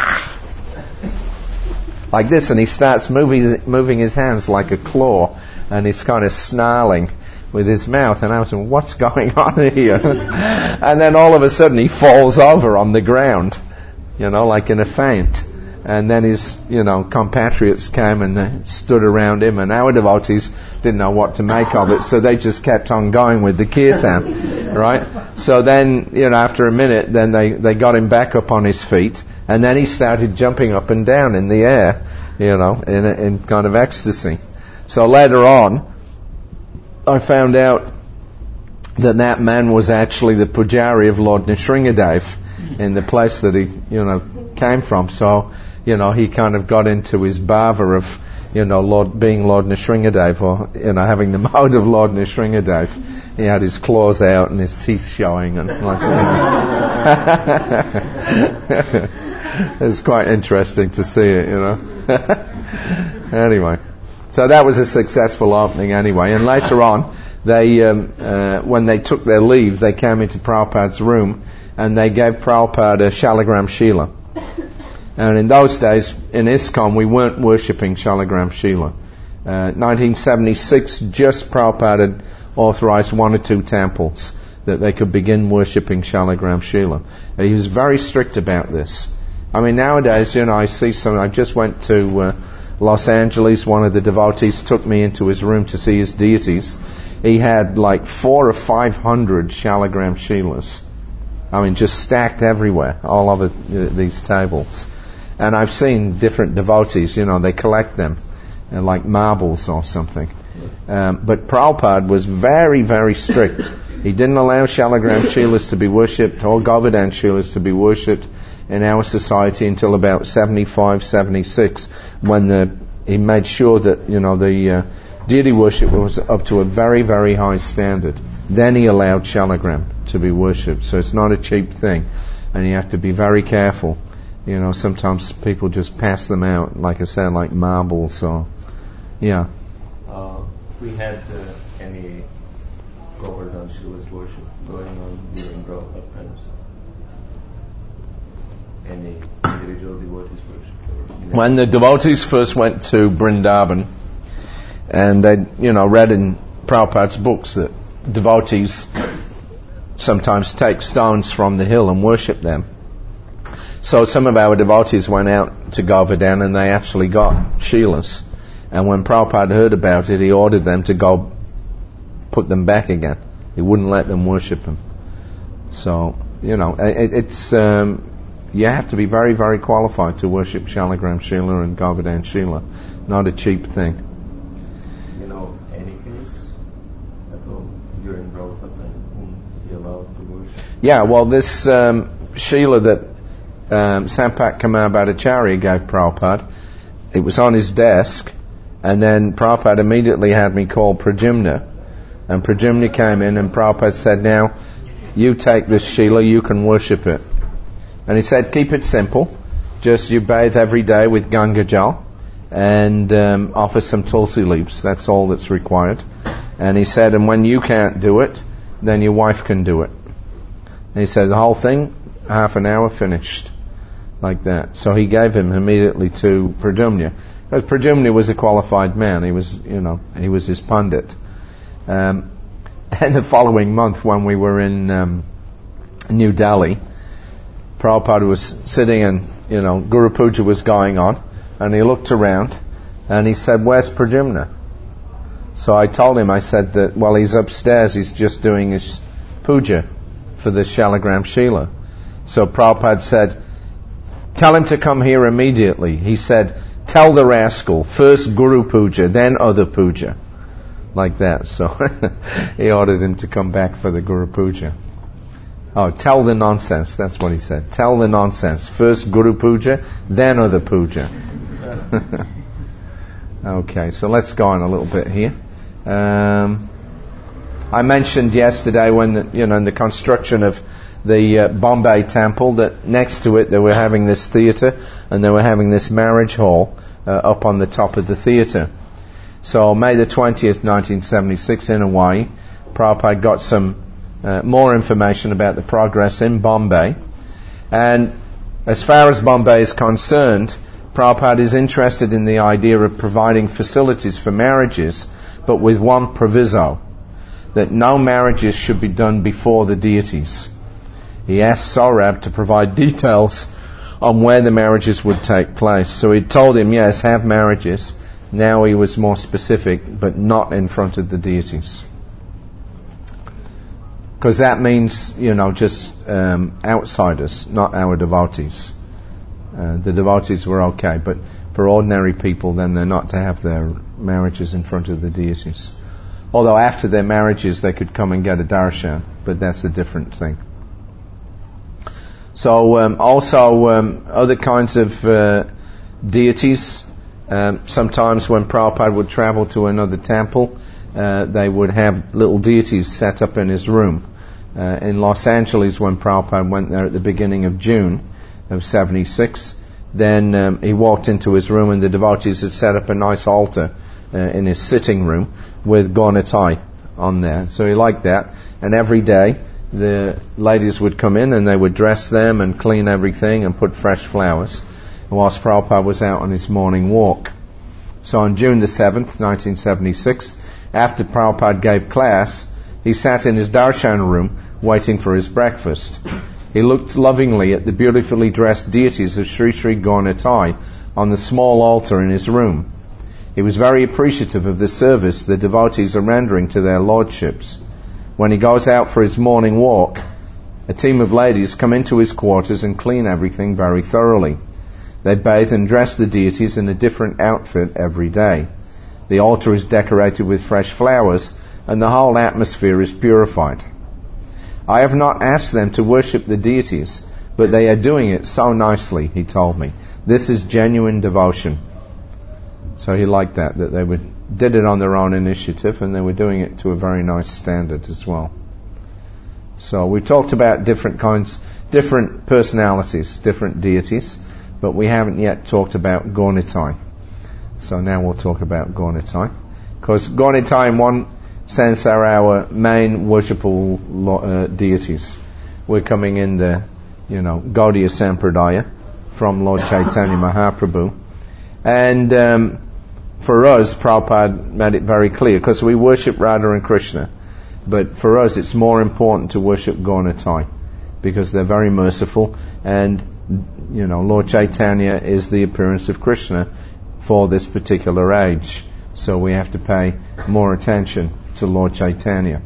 like this, and he starts moving moving his hands like a claw, and he's kind of snarling with his mouth, and I was thinking, what's going on here? And then all of a sudden he falls over on the ground, you know, like in a faint. And then his, you know, compatriots came and uh, stood around him, and our devotees didn't know what to make of it, so they just kept on going with the kirtan, right? So then, you know, after a minute, then they, they got him back up on his feet, and then he started jumping up and down in the air, you know, in, in kind of ecstasy. So later on, I found out that that man was actually the pujari of Lord Nrsingadev in the place that he, you know, came from. So, you know, he kind of got into his bhava of, you know, Lord, being Lord Nrsingadev, or, you know, having the mode of Lord Nrsingadev. He had his claws out and his teeth showing and like that. It's quite interesting to see it, you know. Anyway, so that was a successful opening anyway. And later on, they, um, uh, when they took their leave, they came into Prabhupada's room and they gave Prabhupada a Shalagram Shila. And in those days, in ISKCON, we weren't worshipping Shalagram Shila. Uh, nineteen seventy-six, just Prabhupada had authorized one or two temples that they could begin worshipping Shalagram Shila. Uh, he was very strict about this. I mean, nowadays, you know, I see some, I just went to uh, Los Angeles, one of the devotees took me into his room to see his deities. He had like four or five hundred Shalagram Shilas. I mean, just stacked everywhere, all over uh, these tables. And I've seen different devotees, you know, they collect them uh, like marbles or something. Um, but Prabhupada was very, very strict. He didn't allow Shalagram Shilas to be worshipped or Govardhan Shilas to be worshipped in our society until about seventy-five, seventy-six, when the, he made sure that, you know, the uh, deity worship was up to a very, very high standard. Then he allowed Shalagram to be worshipped. So it's not a cheap thing. And you have to be very careful. You know, sometimes people just pass them out, like I said, like marbles or, yeah. Uh, we had uh, any Govardhan Shilas worship going on during Prabhupada times? Any individual devotees worship? When the devotees first went to Vrindavan, and they, you know, read in Prabhupada's books that devotees sometimes take stones from the hill and worship them. So some of our devotees went out to Govardhan and they actually got Shilas. And when Prabhupada heard about it, he ordered them to go put them back again. He wouldn't let them worship them. So, you know, it, it's, um, you have to be very, very qualified to worship Shalagram Shila and Govardhan Shila. Not a cheap thing. You know, any case at all during Prabhupada time whom he allowed to worship? Yeah, well, this um, Shila that um, Sampak Kamar Bhattacharya gave Prabhupada, it was on his desk, and then Prabhupada immediately had me call Pradyumna, and Pradyumna came in and Prabhupada said, now, you take this Shila, you can worship it. And he said, keep it simple, just you bathe every day with Ganga Jal, and um, offer some tulsi leaves, that's all that's required. And he said, and when you can't do it, then your wife can do it. And he said, the whole thing, half an hour, finished. Like that. So he gave him immediately to Pradyumna. Because Pradyumna was a qualified man. He was, you know, he was his pundit. Um, and the following month when we were in um, New Delhi, Prabhupada was sitting and, you know, Guru Puja was going on, and he looked around and he said, where's Pradyumna? So I told him, I said that, well, he's upstairs, he's just doing his puja for the Shalagram Shila. So Prabhupada said, tell him to come here immediately. He said, tell the rascal, first Guru Puja, then other puja. Like that. So he ordered him to come back for the Guru Puja. Oh, tell the nonsense, that's what he said. Tell the nonsense. First Guru Puja, then other puja. Okay, so let's go on a little bit here. Um, I mentioned yesterday when, the, you know, in the construction of the uh, Bombay temple, that next to it they were having this theatre and they were having this marriage hall uh, up on the top of the theatre. So May the twentieth, nineteen seventy-six in Hawaii, Prabhupada got some uh, more information about the progress in Bombay. And as far as Bombay is concerned, Prabhupada is interested in the idea of providing facilities for marriages, but with one proviso, that no marriages should be done before the deities. He asked Saurabh to provide details on where the marriages would take place. So he told him, yes, have marriages. Now he was more specific, but not in front of the deities. Because that means, you know, just um, outsiders, not our devotees. Uh, the devotees were okay, but for ordinary people, then they're not to have their marriages in front of the deities. Although after their marriages, they could come and get a darshan, but that's a different thing. So um, also um, other kinds of uh, deities Um, sometimes when Prabhupada would travel to another temple, uh, they would have little deities set up in his room. Uh, in Los Angeles, when Prabhupada went there at the beginning of June of seventy-six, then um, he walked into his room and the devotees had set up a nice altar uh, in his sitting room with Gaunitai on there. So he liked that. And every day the ladies would come in and they would dress them and clean everything and put fresh flowers whilst Prabhupada was out on his morning walk. So on June the seventh, nineteen seventy-six, after Prabhupada gave class, he sat in his darshan room waiting for his breakfast. He looked lovingly at the beautifully dressed deities of Sri Sri Gaunitai on the small altar in his room. He was very appreciative of the service the devotees are rendering to their lordships. When he goes out for his morning walk, a team of ladies come into his quarters and clean everything very thoroughly. They bathe and dress the deities in a different outfit every day. The altar is decorated with fresh flowers and the whole atmosphere is purified. I have not asked them to worship the deities, but they are doing it so nicely, he told me. This is genuine devotion. So he liked that, that they would, did it on their own initiative and they were doing it to a very nice standard as well. So we talked about different kinds, different personalities, different deities, but we haven't yet talked about Gaunitai. So now we'll talk about Gaunitai. Because Gaunitai in one sense are our main worshipable uh, deities. We're coming in the, you know, Gaudiya Sampradaya from Lord Chaitanya Mahaprabhu. And um, for us, Prabhupada made it very clear, because we worship Radha and Krishna, but for us it's more important to worship Gaunitai, because they're very merciful, and, you know, Lord Chaitanya is the appearance of Krishna for this particular age. So we have to pay more attention to Lord Chaitanya.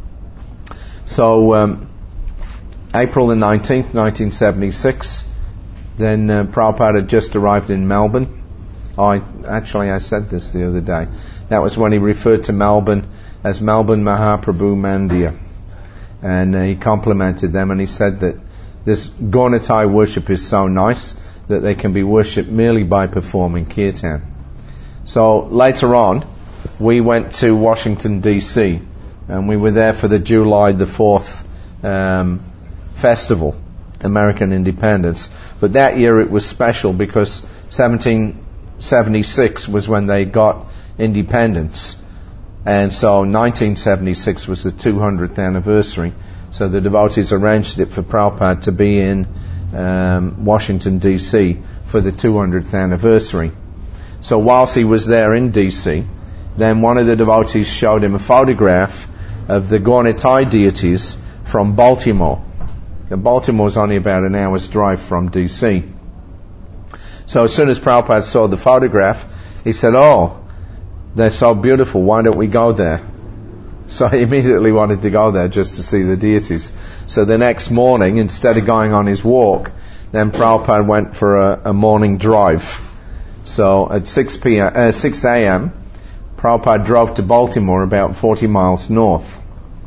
So, um, April the nineteenth, nineteen seventy-six, then uh, Prabhupada had just arrived in Melbourne. Oh, I, actually, I said this the other day. That was when he referred to Melbourne as Melbourne Mahaprabhu Mandir. And uh, he complimented them and he said that this Gaunitai worship is so nice that they can be worshipped merely by performing kirtan. So later on, we went to Washington D C and we were there for the July the fourth um, festival, American Independence. But that year it was special because seventeen seventy-six was when they got independence, and so nineteen seventy-six was the two hundredth anniversary. So the devotees arranged it for Prabhupada to be in um, Washington D C for the two hundredth anniversary. So whilst he was there in D C, then one of the devotees showed him a photograph of the Gaunitai deities from Baltimore. And Baltimore's only about an hour's drive from D C. So as soon as Prabhupada saw the photograph, he said, "Oh, they're so beautiful, why don't we go there?" So he immediately wanted to go there just to see the deities. So the next morning, instead of going on his walk, then Prabhupada went for a, a morning drive. So at six p.m., uh, six a.m., Prabhupada drove to Baltimore, about forty miles north.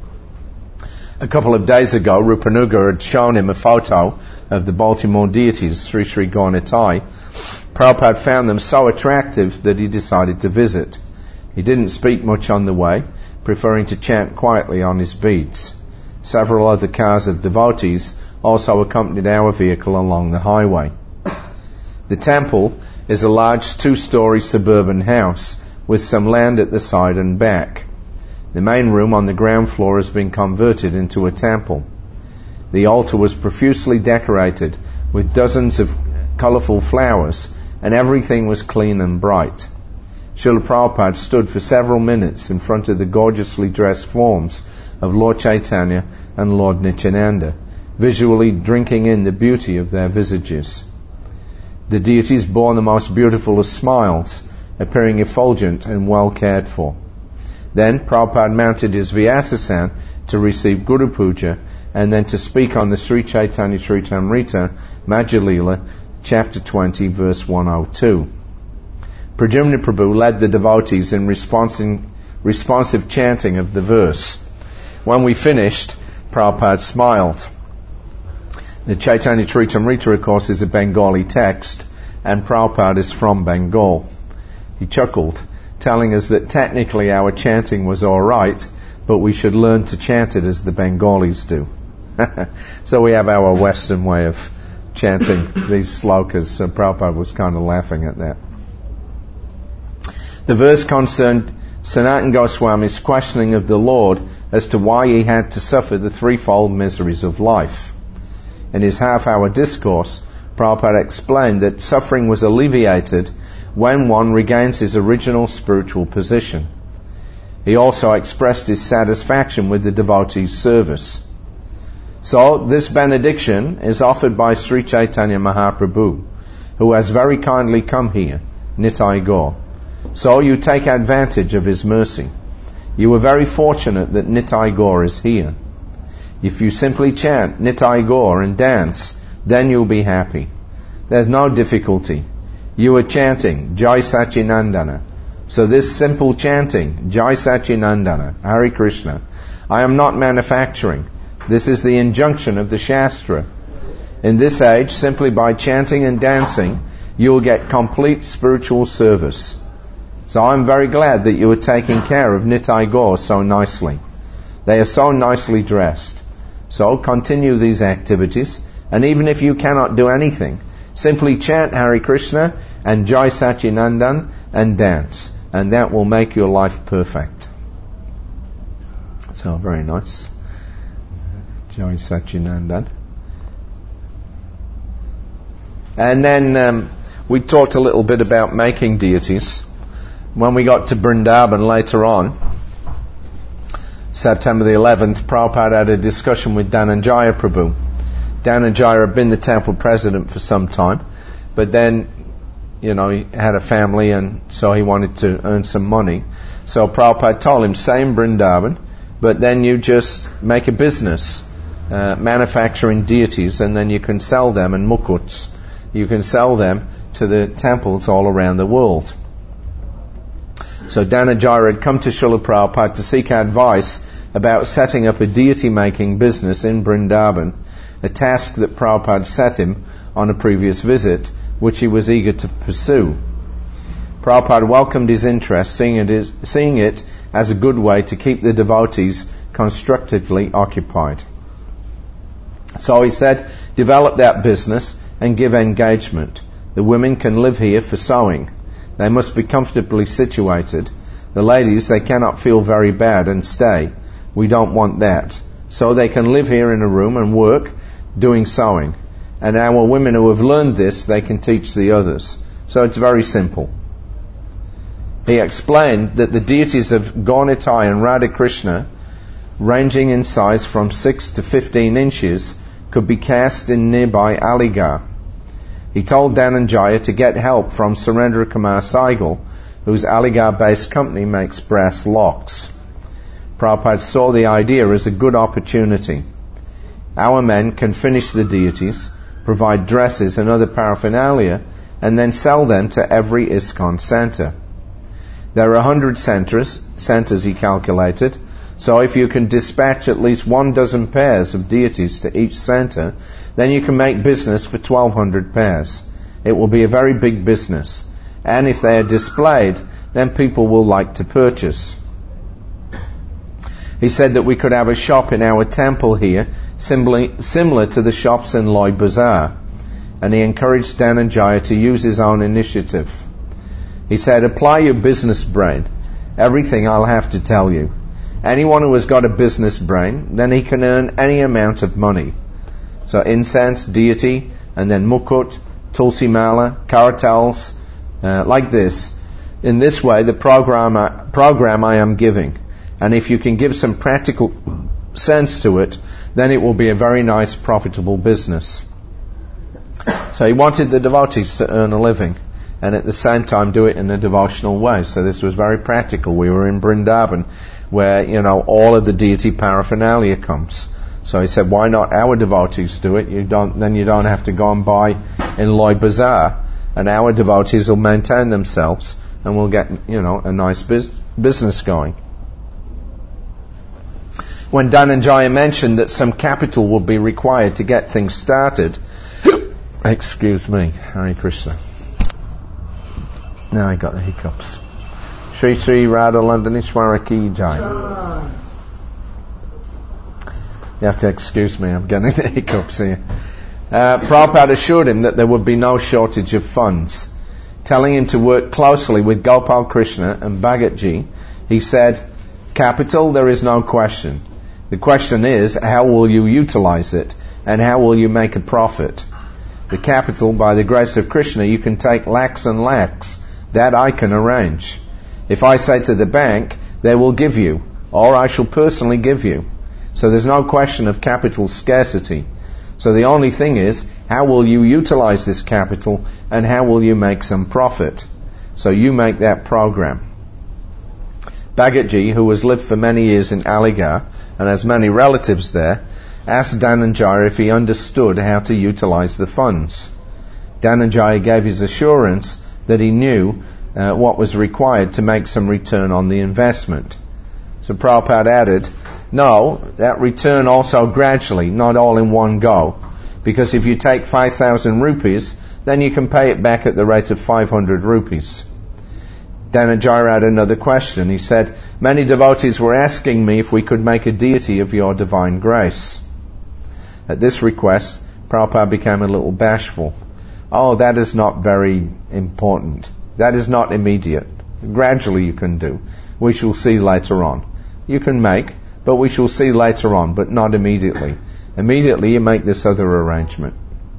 A couple of days ago, Rupanuga had shown him a photo of the Baltimore deities, Sri Sri Gaunitai. Prabhupada found them so attractive that he decided to visit. He didn't speak much on the way, preferring to chant quietly on his beads. Several other cars of devotees also accompanied our vehicle along the highway. The temple is a large two-story suburban house with some land at the side and back. The main room on the ground floor has been converted into a temple. The altar was profusely decorated with dozens of colourful flowers, and everything was clean and bright. Srila Prabhupada stood for several minutes in front of the gorgeously dressed forms of Lord Chaitanya and Lord Nityananda, visually drinking in the beauty of their visages. The deities bore the most beautiful of smiles, appearing effulgent and well cared for. Then Prabhupada mounted his Vyasasan to receive Guru Puja and then to speak on the Sri Chaitanya Charitamrita, Madhya Lila, chapter twenty, verse one oh two. Pradyumna Prabhu led the devotees in responsive chanting of the verse. When we finished, Prabhupada smiled. The Chaitanya Charitamrita, of course, is a Bengali text, and Prabhupada is from Bengal. He chuckled, telling us that technically our chanting was all right, but we should learn to chant it as the Bengalis do. So we have our Western way of chanting these slokas. So Prabhupada was kind of laughing at that. The verse concerned Sanatana Goswami's questioning of the Lord as to why he had to suffer the threefold miseries of life. In his half-hour discourse, Prabhupada explained that suffering was alleviated when one regains his original spiritual position. He also expressed his satisfaction with the devotee's service. So, this benediction is offered by Sri Chaitanya Mahaprabhu, who has very kindly come here, Nitai Gaur. So, you take advantage of his mercy. You are very fortunate that Nitai Gaur is here. If you simply chant Nitai Gaur and dance, then you'll be happy. There's no difficulty. You are chanting Jai Sachinandana. So this simple chanting, Jai Sachinandana, Hare Krishna, I am not manufacturing. This is the injunction of the Shastra. In this age, simply by chanting and dancing, you will get complete spiritual service. So I'm very glad that you are taking care of Nitai Gaur so nicely. They are so nicely dressed. So continue these activities, and even if you cannot do anything, simply chant Hare Krishna and Jai Sachinandan and dance, and that will make your life perfect. So very nice. Jai Sachinandan. And then um, we talked a little bit about making deities. When we got to Vrindavan later on, September the eleventh, Prabhupada had a discussion with Dhananjaya Prabhu. Dhananjaya had been the temple president for some time, but then, you know, he had a family and so he wanted to earn some money. So Prabhupada told him, same Vrindavan, but then you just make a business, uh, manufacturing deities, and then you can sell them in mukuts. You can sell them to the temples all around the world. So Dhananjaya had come to Srila Prabhupada to seek advice about setting up a deity-making business in Vrindavan, a task that Prabhupada set him on a previous visit, which he was eager to pursue. Prabhupada welcomed his interest, seeing it, as, seeing it as a good way to keep the devotees constructively occupied. So he said, develop that business and give engagement. The women can live here for sewing. They must be comfortably situated. The ladies, they cannot feel very bad and stay. We don't want that. So they can live here in a room and work doing sewing. And our women who have learned this, they can teach the others. So it's very simple. He explained that the deities of Gaunitai and Radha Krishna, ranging in size from six to fifteen inches, could be cast in nearby Aligarh. He told Dhananjaya to get help from Surendra Kumar Saigal, whose Aligarh-based company makes brass locks. Prabhupada saw the idea as a good opportunity. Our men can finish the deities, provide dresses and other paraphernalia, and then sell them to every ISKCON center. There are a hundred centers, centers he calculated, so if you can dispatch at least one dozen pairs of deities to each center, then you can make business for twelve hundred pairs. It will be a very big business. And if they are displayed, then people will like to purchase. He said that we could have a shop in our temple here, similar, similar to the shops in Loi Bazaar. And he encouraged Dhananjaya to use his own initiative. He said, apply your business brain. Everything I'll have to tell you. Anyone who has got a business brain, then he can earn any amount of money. So incense, deity, and then mukut, tulsi mala, karatals, uh, like this. In this way, the program I, program I am giving. And if you can give some practical sense to it, then it will be a very nice, profitable business. So he wanted the devotees to earn a living, and at the same time do it in a devotional way. So this was very practical. We were in Vrindavan, where, you know, all of the deity paraphernalia comes. So he said, why not our devotees do it? You don't, then you don't have to go and buy in Loi Bazaar, and our devotees will maintain themselves, and we'll get, you know, a nice biz- business going. When Dhananjaya mentioned that some capital would be required to get things started, excuse me, Hare Krishna. Now I got the hiccups. Shri Shri Radha Landanishwara Ki Jai. You have to excuse me, I'm getting the hiccups here. Uh, Prabhupada assured him that there would be no shortage of funds. Telling him to work closely with Gopal Krishna and Bhagatji, he said, capital, there is no question. The question is, how will you utilize it, and how will you make a profit? The capital, by the grace of Krishna, you can take lakhs and lakhs. That I can arrange. If I say to the bank, they will give you, or I shall personally give you. So there's no question of capital scarcity. So the only thing is, how will you utilize this capital, and how will you make some profit? So you make that program. Bhagatji, who has lived for many years in Aligarh and has many relatives there, asked Dhananjaya if he understood how to utilize the funds. Dhananjaya gave his assurance that he knew uh, what was required to make some return on the investment. So Prabhupada added, no, that return also gradually, not all in one go. Because if you take five thousand rupees, then you can pay it back at the rate of five hundred rupees. Dhananjaya had another question. He said, many devotees were asking me if we could make a deity of your divine grace. At this request, Prabhupada became a little bashful. Oh, that is not very important. That is not immediate. Gradually you can do. We shall see later on. You can make, but we shall see later on, but not immediately. Immediately you make this other arrangement.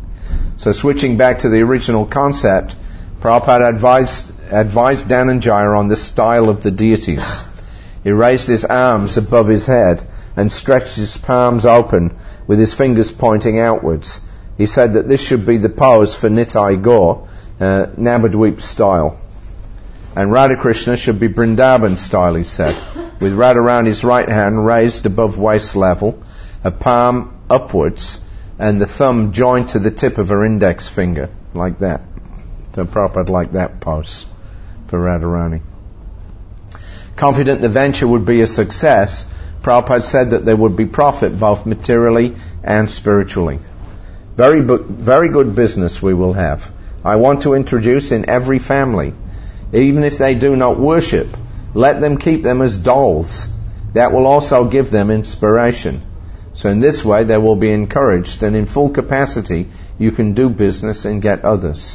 So switching back to the original concept, Prabhupada advised, advised Dhananjaya on the style of the deities. He raised his arms above his head and stretched his palms open with his fingers pointing outwards. He said that this should be the pose for Nitai Gaur, uh, Nabadweep style. And Radhakrishna should be Vrindavan style, he said, with Radharani's right hand raised above waist level, a palm upwards, and the thumb joined to the tip of her index finger, like that. So Prabhupada liked that pose for Radharani. Confident the venture would be a success, Prabhupada said that there would be profit both materially and spiritually. Very, bu- very good business we will have. I want to introduce in every family, even if they do not worship, let them keep them as dolls. That will also give them inspiration. So in this way they will be encouraged, and in full capacity you can do business and get others.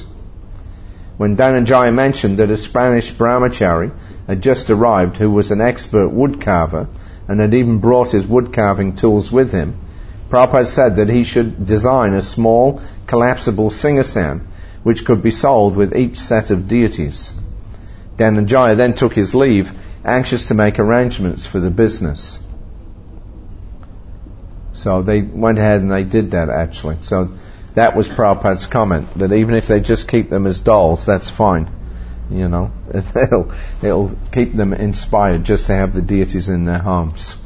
When Dhananjaya mentioned that a Spanish brahmachari had just arrived who was an expert woodcarver and had even brought his woodcarving tools with him, Prabhupada said that he should design a small collapsible singasan which could be sold with each set of deities. Dhananjaya then took his leave, anxious to make arrangements for the business. So they went ahead and they did that actually. So that was Prabhupada's comment, that even if they just keep them as dolls, that's fine. You know, it'll, it'll keep them inspired just to have the deities in their homes.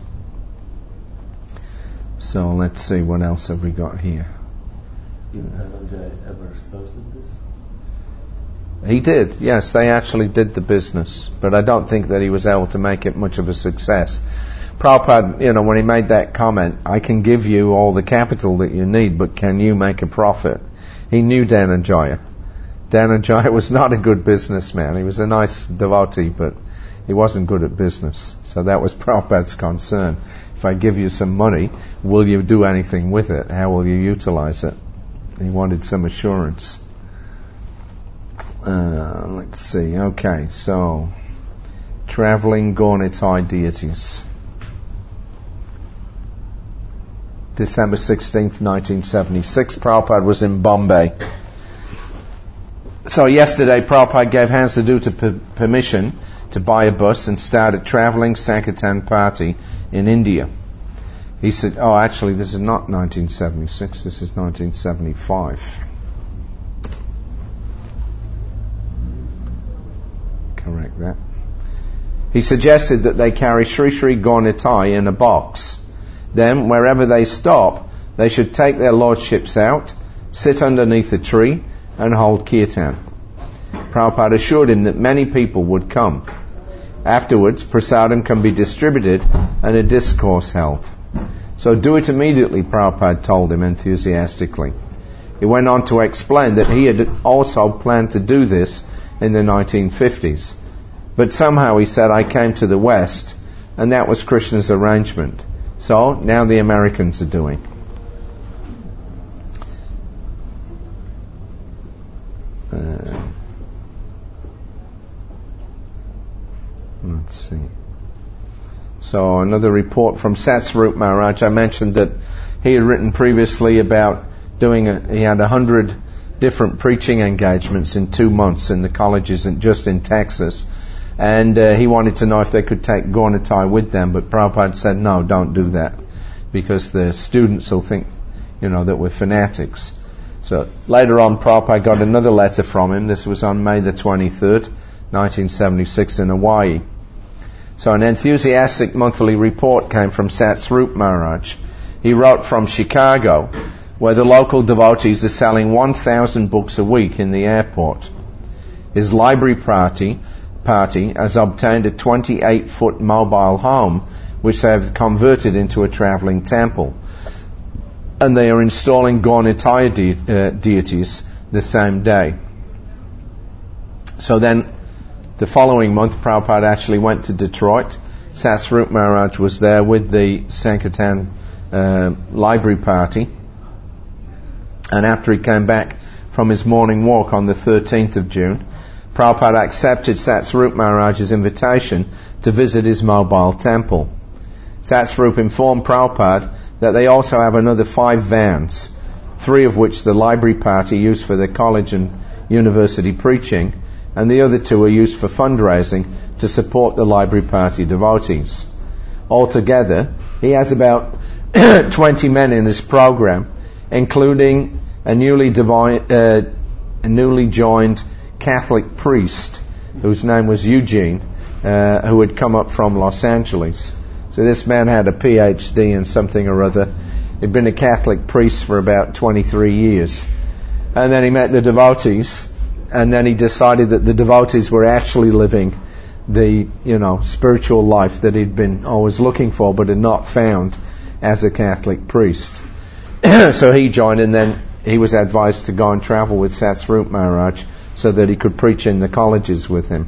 So let's see, what else have we got here? Did Dhananjaya ever started this? He did, yes, they actually did the business, but I don't think that he was able to make it much of a success. Prabhupada, you know, when he made that comment, I can give you all the capital that you need, but can you make a profit? He knew Dhananjaya. Dhananjaya was not a good businessman. He was a nice devotee, but he wasn't good at business. So that was Prabhupada's concern. If I give you some money, will you do anything with it? How will you utilize it? He wanted some assurance. Uh, let's see. Okay, so traveling Gaur-Nitai deities. December sixteenth, nineteen seventy-six, Prabhupada was in Bombay. So yesterday Prabhupada gave Hansaduta p- permission to buy a bus and start a traveling Sankirtan party in India. He said, oh actually this is not nineteen seventy-six, this is nineteen seventy-five. Correct that. He suggested that they carry Sri Sri Gaur-Nitai in a box. Then, wherever they stop, they should take their lordships out, sit underneath a tree, and hold kirtan. Prabhupada assured him that many people would come. Afterwards, prasadam can be distributed and a discourse held. So do it immediately, Prabhupada told him enthusiastically. He went on to explain that he had also planned to do this in the nineteen fifties. But somehow he said, I came to the West, and that was Krishna's arrangement. So now the Americans are doing. Uh, let's see. So another report from Satsvarup Maharaj. I mentioned that he had written previously about doing a, he had a hundred different preaching engagements in two months in the colleges and just in Texas. And uh, he wanted to know if they could take Gaur Nitai with them, but Prabhupada said, no, don't do that, because the students will think, you know, that we're fanatics. So later on, Prabhupada got another letter from him. This was on May the twenty-third, nineteen seventy-six in Hawaii. So an enthusiastic monthly report came from Satsvarup Maharaj. He wrote from Chicago, where the local devotees are selling one thousand books a week in the airport. His library party party has obtained a twenty-eight foot mobile home, which they have converted into a travelling temple. And they are installing Gaur Nitai de- uh, deities the same day. So then, the following month, Prabhupada actually went to Detroit. Satsvarup Maharaj was there with the Sankirtan uh, library party. And after he came back from his morning walk on the thirteenth of June, Prabhupada accepted Satsvarup Maharaj's invitation to visit his mobile temple. Satsvarup informed Prabhupada that they also have another five vans, three of which the library party used for their college and university preaching, and the other two are used for fundraising to support the library party devotees. Altogether, he has about twenty men in his program, including a newly, divine, uh, a newly joined Catholic priest whose name was Eugene, uh, who had come up from Los Angeles. So this man had a P H D in something or other. He'd been a Catholic priest for about twenty-three years. And then he met the devotees, and then he decided that the devotees were actually living the, you know, spiritual life that he'd been always looking for but had not found as a Catholic priest. So he joined, and then he was advised to go and travel with Satsvarup Maharaj so that he could preach in the colleges with him.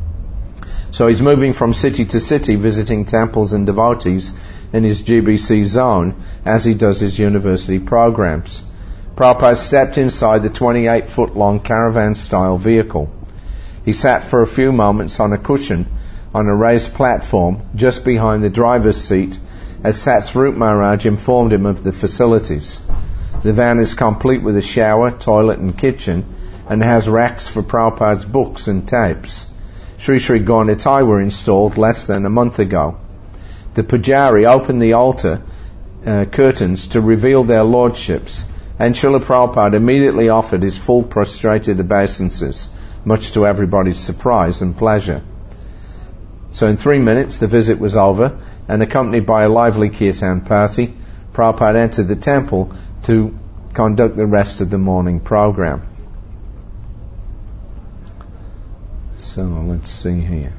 So he's moving from city to city, visiting temples and devotees in his G B C zone as he does his university programs. Prabhupada stepped inside the twenty-eight foot long caravan-style vehicle. He sat for a few moments on a cushion on a raised platform just behind the driver's seat as Satsvarup Maharaj informed him of the facilities. The van is complete with a shower, toilet and kitchen, and has racks for Prabhupada's books and tapes. Sri Sri Gaur Nitai were installed less than a month ago. The Pujari opened the altar uh, curtains to reveal their lordships, and Srila Prabhupada immediately offered his full prostrated obeisances, much to everybody's surprise and pleasure. So in three minutes the visit was over, and accompanied by a lively kirtan party, Prabhupada entered the temple to conduct the rest of the morning program. So let's see here.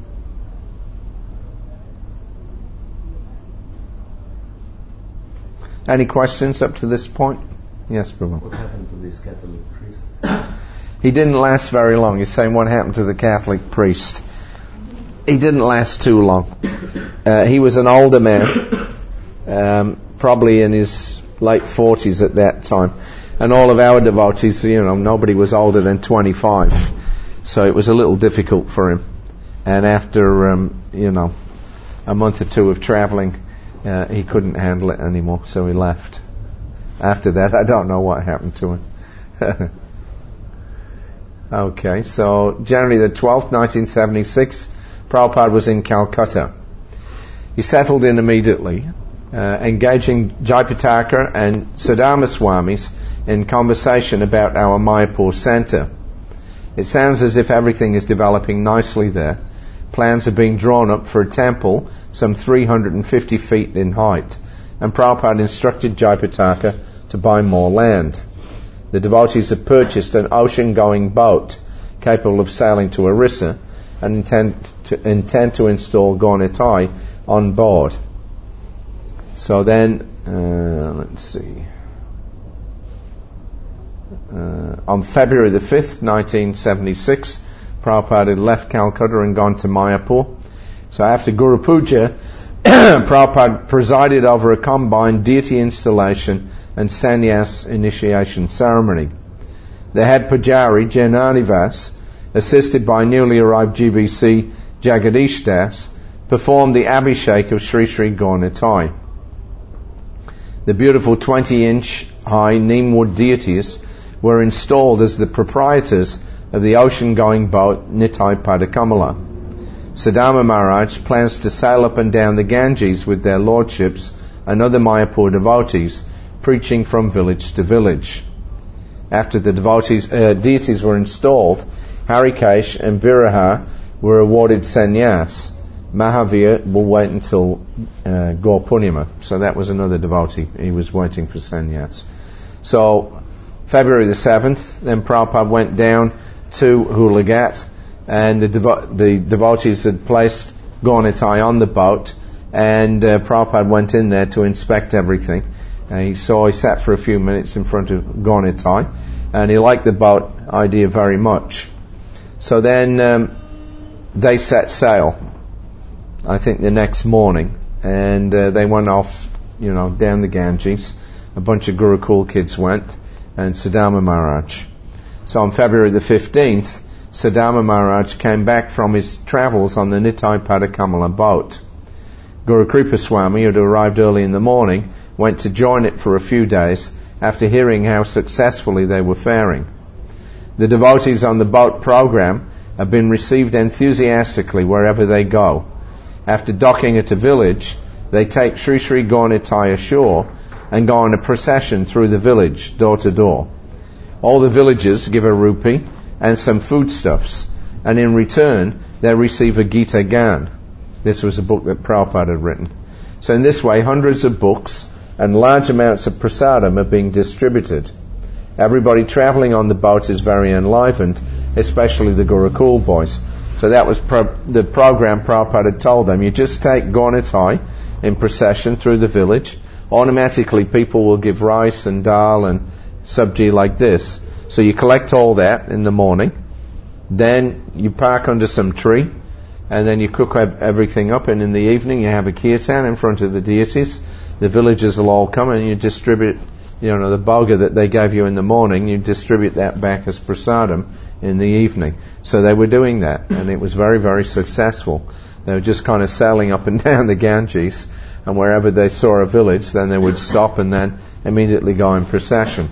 Any questions up to this point? Yes, Prabhu. What happened to this Catholic priest? He didn't last very long. He's saying what happened to the Catholic priest. He didn't last too long. Uh, he was an older man, um, probably in his late forties at that time. And all of our devotees, you know, nobody was older than twenty-five. So it was a little difficult for him. And after, um, you know, a month or two of traveling, uh, he couldn't handle it anymore, so he left. After that, I don't know what happened to him. Okay, so January the twelfth, nineteen seventy-six, Prabhupada was in Calcutta. He settled in immediately, uh, engaging Jayapataka and Siddharma Swamis in conversation about our Mayapur centre. It sounds as if everything is developing nicely there. Plans are being drawn up for a temple some three hundred fifty feet in height, and Prabhupada instructed Jayapataka to buy more land. The devotees have purchased an ocean-going boat capable of sailing to Orissa and intend to, intend to install Gaur Nitai on board. So then, uh, let's see. Uh, on February the fifth, nineteen seventy-six, Prabhupada had left Calcutta and gone to Mayapur. So after Guru Puja, Prabhupada presided over a combined deity installation and sannyas initiation ceremony. The head pujari, Jananivas, assisted by newly arrived G B C Jagadish Das, performed the Abhishek of Sri Sri Gaur Nitai. The beautiful twenty-inch high neem-wood deities were installed as the proprietors of the ocean-going boat Nitai Padakamala. Siddhama Maharaj plans to sail up and down the Ganges with their lordships and other Mayapur devotees, preaching from village to village. After the devotees, uh, deities were installed, Harikesh and Viraha were awarded sannyas. Mahavir will wait until uh, Gaur Purnima. So that was another devotee. He was waiting for sannyas. So February the seventh, then Prabhupada went down to Hulagat, and the, devo- the devotees had placed Gaur Nitai on the boat, and uh, Prabhupada went in there to inspect everything. And he saw, he sat for a few minutes in front of Gaur Nitai, and he liked the boat idea very much. So then um, they set sail, I think the next morning, and uh, they went off, you know, down the Ganges. A bunch of Gurukul kids went, and Siddhama Maharaj. So on February the fifteenth, Siddhama Maharaj came back from his travels on the Nitai Padakamala boat. Guru Kripa Swami, who had arrived early in the morning, went to join it for a few days after hearing how successfully they were faring. The devotees on the boat program have been received enthusiastically wherever they go. After docking at a village, they take Sri Sri Gaur Nitai ashore and go on a procession through the village, door to door. All the villagers give a rupee and some foodstuffs, and in return they receive a Gita Gan. This was a book that Prabhupada had written. So in this way, hundreds of books and large amounts of prasadam are being distributed. Everybody travelling on the boat is very enlivened, especially the Gurukul boys. So that was pro- the program Prabhupada had told them. You just take Gaur Nitai in procession through the village. Automatically people will give rice and dal and sabji like this. So you collect all that in the morning. Then you park under some tree. And then you cook everything up. And in the evening you have a kirtan in front of the deities. The villagers will all come and you distribute, you know, the bhoga that they gave you in the morning. You distribute that back as prasadam in the evening. So they were doing that, and it was very, very successful. They were just kind of sailing up and down the Ganges, and wherever they saw a village, then they would stop and then immediately go in procession.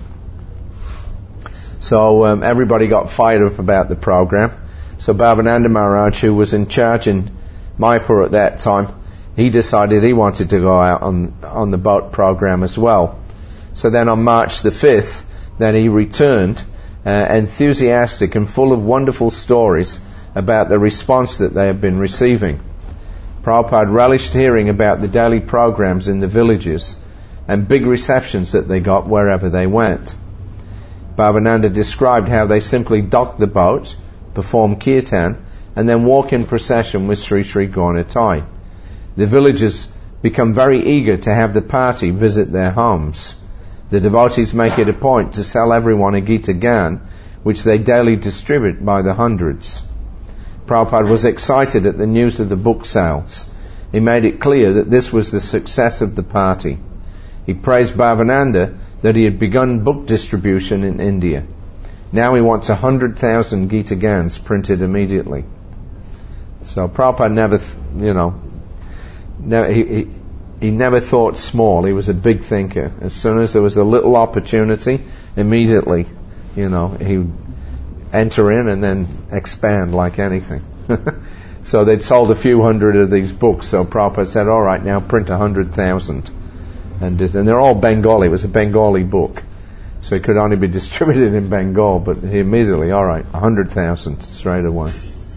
So um, everybody got fired up about the program. So Bhavananda Maharaj, who was in charge in Mayapur at that time, he decided he wanted to go out on on the boat program as well. So then on March the fifth, then he returned, Uh, enthusiastic and full of wonderful stories about the response that they have been receiving. Prabhupada relished hearing about the daily programs in the villages and big receptions that they got wherever they went. Bhavananda described how they simply dock the boat, perform kirtan, and then walk in procession with Sri Sri Gaur Nitai. The villagers become very eager to have the party visit their homes. The devotees make it a point to sell everyone a Gita Gan, which they daily distribute by the hundreds. Prabhupada was excited at the news of the book sales. He made it clear that this was the success of the party. He praised Bhavananda that he had begun book distribution in India. Now he wants a hundred thousand Gita Gans printed immediately. So Prabhupada never, you know, never, he, he He never thought small. He was a big thinker. As soon as there was a little opportunity, immediately, you know, he would enter in and then expand like anything. So they'd sold a few hundred of these books. So Prabhupada said, all right, now print a hundred thousand. And, and they're all Bengali. It was a Bengali book. So it could only be distributed in Bengal. But he immediately, all right, a hundred thousand straight away.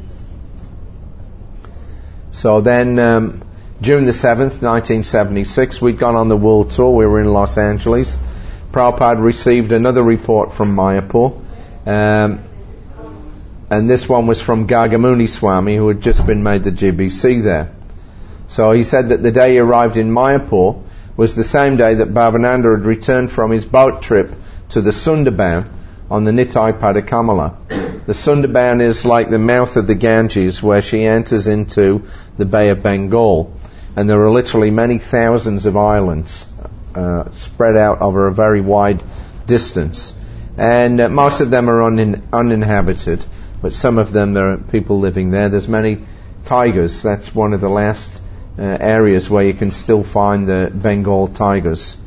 So then... Um, June the seventh, nineteen seventy-six, we'd gone on the world tour. We were in Los Angeles. Prabhupada received another report from Mayapur. Um, and this one was from Gargamuni Swami, who had just been made the G B C there. So he said that the day he arrived in Mayapur was the same day that Bhavananda had returned from his boat trip to the Sundarban on the Nitai Padakamala. The Sundarban is like the mouth of the Ganges, where she enters into the Bay of Bengal. And there are literally many thousands of islands uh, spread out over a very wide distance. And uh, most of them are unin- uninhabited, but some of them there are people living there. There's many tigers. That's one of the last uh, areas where you can still find the Bengal tigers.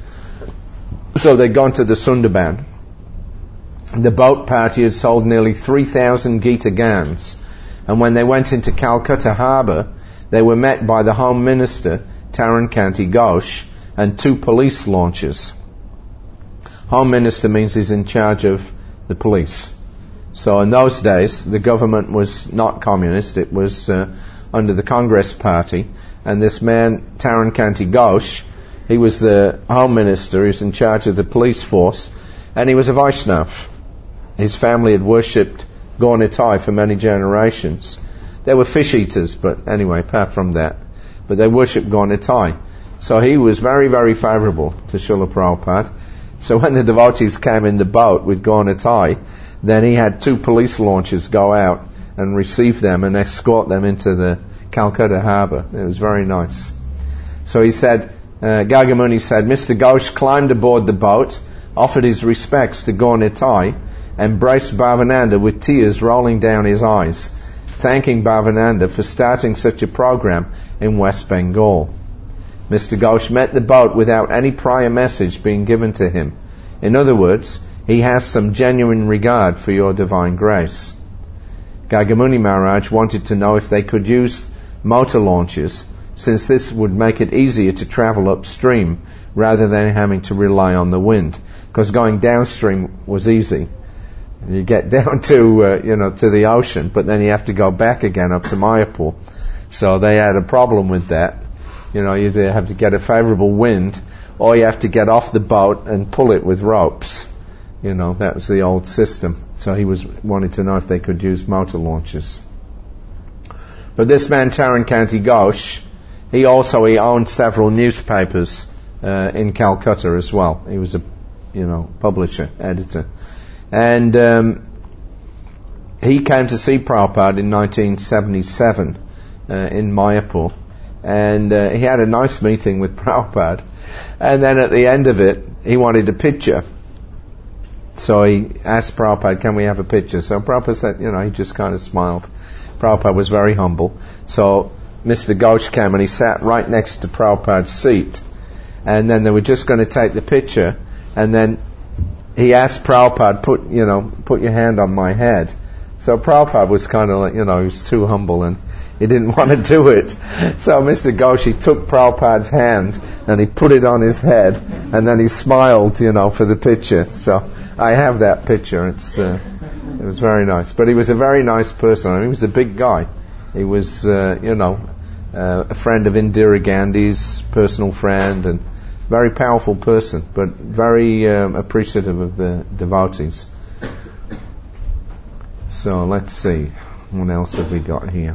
So they'd gone to the Sundarban. The boat party had sold nearly three thousand Gita Gans, and when they went into Calcutta harbour, they were met by the Home Minister, Tarankanti Ghosh, and two police launches. Home Minister means he's in charge of the police. So in those days, the government was not communist, it was uh, under the Congress Party, and this man, Tarankanti Ghosh, he was the Home Minister, he was in charge of the police force, and he was a Vaishnav. His family had worshipped Gaur-Nitai for many generations. They were fish eaters, but anyway, apart from that. But they worshipped Gaur-Nitai. So he was very, very favourable to Srila Prabhupada. So when the devotees came in the boat with Gaur-Nitai, then he had two police launches go out and receive them and escort them into the Calcutta harbour. It was very nice. So he said, uh, Gargamuni said, Mister Ghosh climbed aboard the boat, offered his respects to Gaur-Nitai, embraced Bhavananda with tears rolling down his eyes, thanking Bhavananda for starting such a program in West Bengal. Mister Ghosh met the boat without any prior message being given to him. In other words, he has some genuine regard for your divine grace. Gargamuni Maharaj wanted to know if they could use motor launches, since this would make it easier to travel upstream rather than having to rely on the wind, because going downstream was easy. You get down to, uh, you know, to the ocean, but then you have to go back again up to Mayapur. So they had a problem with that. You know, you either have to get a favourable wind, or you have to get off the boat and pull it with ropes. You know, that was the old system. So he was wanted to know if they could use motor launches. But this man, Tarankanti Ghosh, he also, he owned several newspapers uh, in Calcutta as well. He was a, you know, publisher, editor. And um, he came to see Prabhupada in nineteen seventy-seven uh, in Mayapur. And uh, he had a nice meeting with Prabhupada. And then at the end of it, he wanted a picture. So he asked Prabhupada, can we have a picture? So Prabhupada said, you know, he just kind of smiled. Prabhupada was very humble. So Mister Ghosh came and he sat right next to Prabhupada's seat. And then they were just going to take the picture. And then he asked Prabhupada, put, you know, put your hand on my head. So Prabhupada was kind of like, you know, he was too humble and he didn't want to do it. So Mister Ghosh, he took Prabhupada's hand and he put it on his head and then he smiled, you know, for the picture. So I have that picture. It's uh, it was very nice. But he was a very nice person. I mean, he was a big guy. He was, uh, you know, uh, a friend of Indira Gandhi's, personal friend, and very powerful person, but very um, appreciative of the devotees. So let's see, what else have we got here?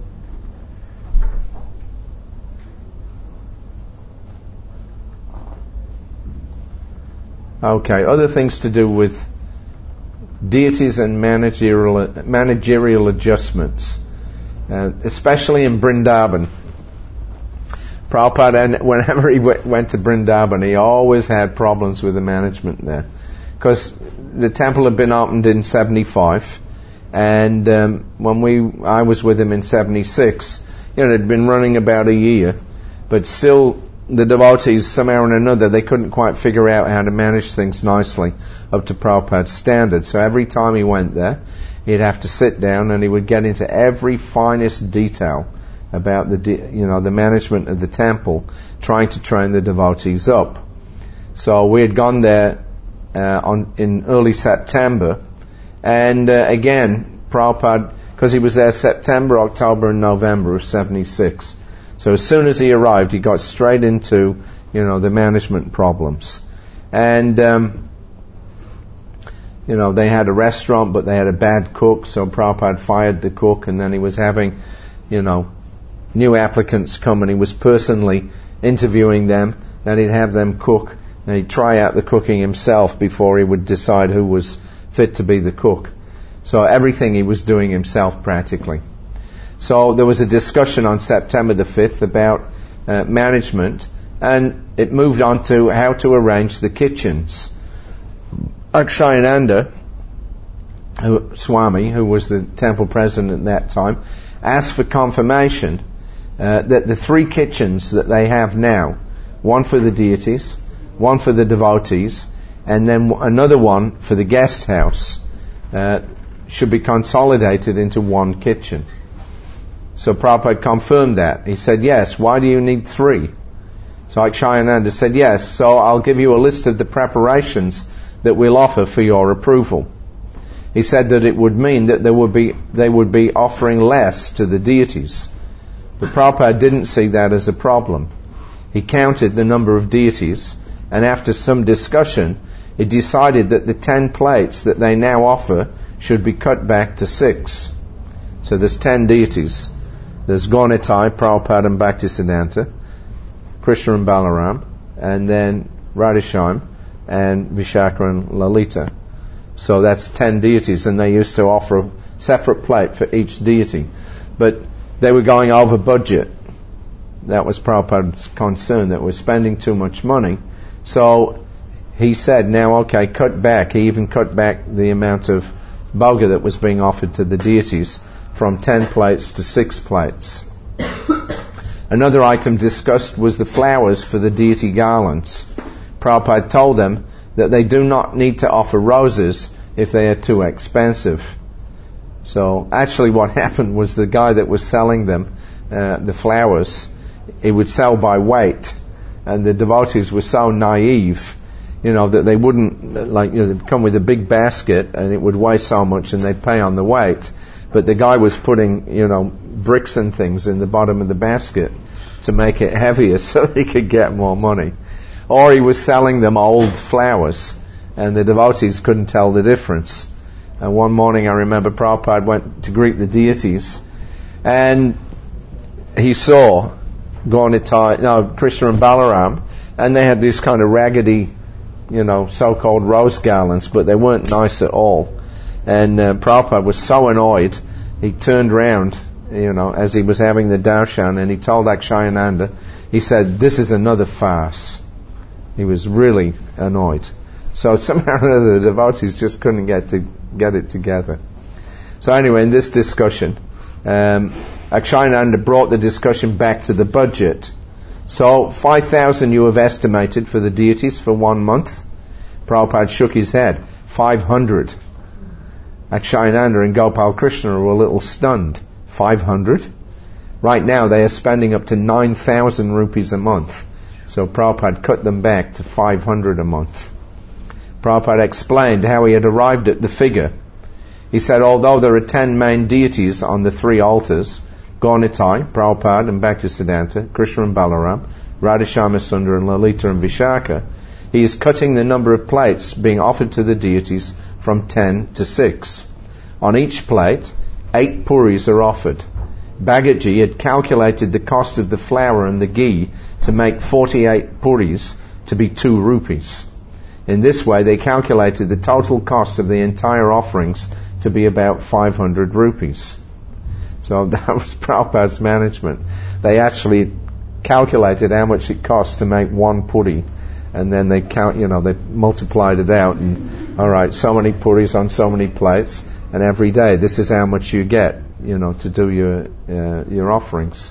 Okay, other things to do with deities and managerial managerial adjustments, uh, especially in Vrindavan. Prabhupada, whenever he w- went to Vrindavan, he always had problems with the management there, because the temple had been opened in seventy-five, and um, when we I was with him in seventy-six, you know, it had been running about a year, but still the devotees, somehow or another, they couldn't quite figure out how to manage things nicely up to Prabhupada's standard. So every time he went there, he'd have to sit down and he would get into every finest detail about the, you know, the management of the temple, trying to train the devotees up. So we had gone there uh, on in early September, and uh, again, Prabhupada, because he was there September, October, and November of seventy-six. So as soon as he arrived, he got straight into, you know, the management problems. And, um, you know, they had a restaurant, but they had a bad cook, so Prabhupada fired the cook, and then he was having, you know, new applicants come, and he was personally interviewing them, and he'd have them cook, and he'd try out the cooking himself before he would decide who was fit to be the cook. So everything he was doing himself practically. So there was a discussion on September the fifth about uh, management, and it moved on to how to arrange the kitchens. Akshayananda, who, Swami, who was the temple president at that time, asked for confirmation uh, that the three kitchens that they have now, one for the deities, one for the devotees, and then another one for the guest house, uh, should be consolidated into one kitchen. So Prabhupada confirmed that. He said, yes, why do you need three? So Akshayananda said, yes, so I'll give you a list of the preparations that we'll offer for your approval. He said that it would mean that there would be, they would be offering less to the deities. But Prabhupada didn't see that as a problem. He counted the number of deities, and after some discussion, he decided that the ten plates that they now offer should be cut back to six. So there's ten deities. There's Gaunitai, Prabhupada and Bhaktisiddhanta, Krishna and Balaram, and then Radhisham and Vishaka and Lalita. So that's ten deities, and they used to offer a separate plate for each deity. But they were going over budget. That was Prabhupada's concern, that we're spending too much money. So he said, now okay, cut back. He even cut back the amount of bhoga that was being offered to the deities from ten plates to six plates. Another item discussed was the flowers for the deity garlands. Prabhupada told them that they do not need to offer roses if they are too expensive. So actually what happened was the guy that was selling them, uh, the flowers, he would sell by weight, and the devotees were so naive, you know, that they wouldn't, like, you know, they'd come with a big basket and it would weigh so much and they'd pay on the weight. But the guy was putting, you know, bricks and things in the bottom of the basket to make it heavier so he could get more money. Or he was selling them old flowers, and the devotees couldn't tell the difference. And one morning I remember Prabhupada went to greet the deities, and he saw Gaunitai, no, Krishna and Balaram, and they had these kind of raggedy, you know, so-called rose garlands, but they weren't nice at all. And uh, Prabhupada was so annoyed, he turned round, you know, as he was having the darshan, and he told Akshayananda, he said, this is another farce. He was really annoyed. So somehow or other, the devotees just couldn't get to get it together. So anyway, in this discussion, um, Akshayananda brought the discussion back to the budget. So five thousand you have estimated for the deities for one month. Prabhupada shook his head. five hundred. Akshayananda and Gopal Krishna were a little stunned. five hundred? Right now they are spending up to nine thousand rupees a month. So Prabhupada cut them back to five hundred a month. Prabhupada explained how he had arrived at the figure. He said, although there are ten main deities on the three altars, Gaunitai, Prabhupada and Bhaktisiddhanta, Krishna and Balaram, Radhishama Sundar and Lalita and Vishaka, he is cutting the number of plates being offered to the deities from ten to six. On each plate, eight puris are offered. Bhagaji had calculated the cost of the flour and the ghee to make forty-eight puris to be two rupees. In this way, they calculated the total cost of the entire offerings to be about five hundred rupees. So that was Prabhupada's management. They actually calculated how much it cost to make one puri, and then they count, you know, they multiplied it out, and all right, so many puris on so many plates, and every day this is how much you get, you know, to do your uh, your offerings.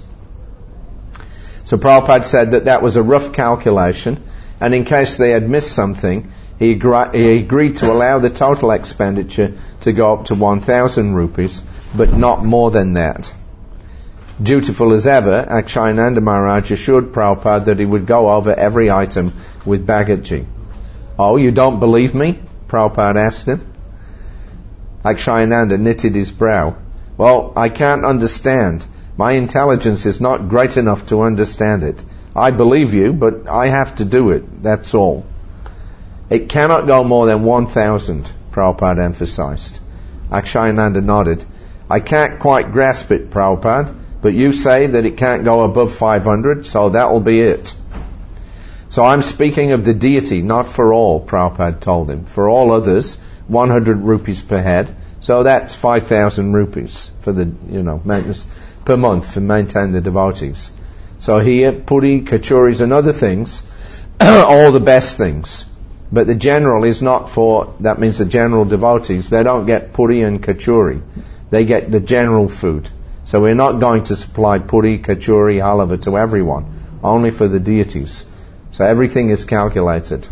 So Prabhupada said that that was a rough calculation, and in case they had missed something, he, agri- he agreed to allow the total expenditure to go up to one thousand rupees, but not more than that. Dutiful as ever, Akshayananda Maharaj assured Prabhupada that he would go over every item with Bhagaji. Oh, you don't believe me? Prabhupada asked him. Akshayananda knitted his brow. Well, I can't understand. My intelligence is not great enough to understand it. I believe you, but I have to do it, that's all. It cannot go more than one thousand, Prabhupada emphasized. Akshayananda nodded. I can't quite grasp it, Prabhupada, but you say that it can't go above five hundred, so that will be it. So I'm speaking of the deity, not for all, Prabhupada told him. For all others, one hundred rupees per head, So that's five thousand rupees for the, you know, maintenance per month to maintain the devotees. So here, puri, kachuris and other things, all the best things. But the general is not for, that means the general devotees, they don't get puri and kachuri. They get the general food. So we're not going to supply puri, kachuri, halava to everyone, only for the deities. So everything is calculated.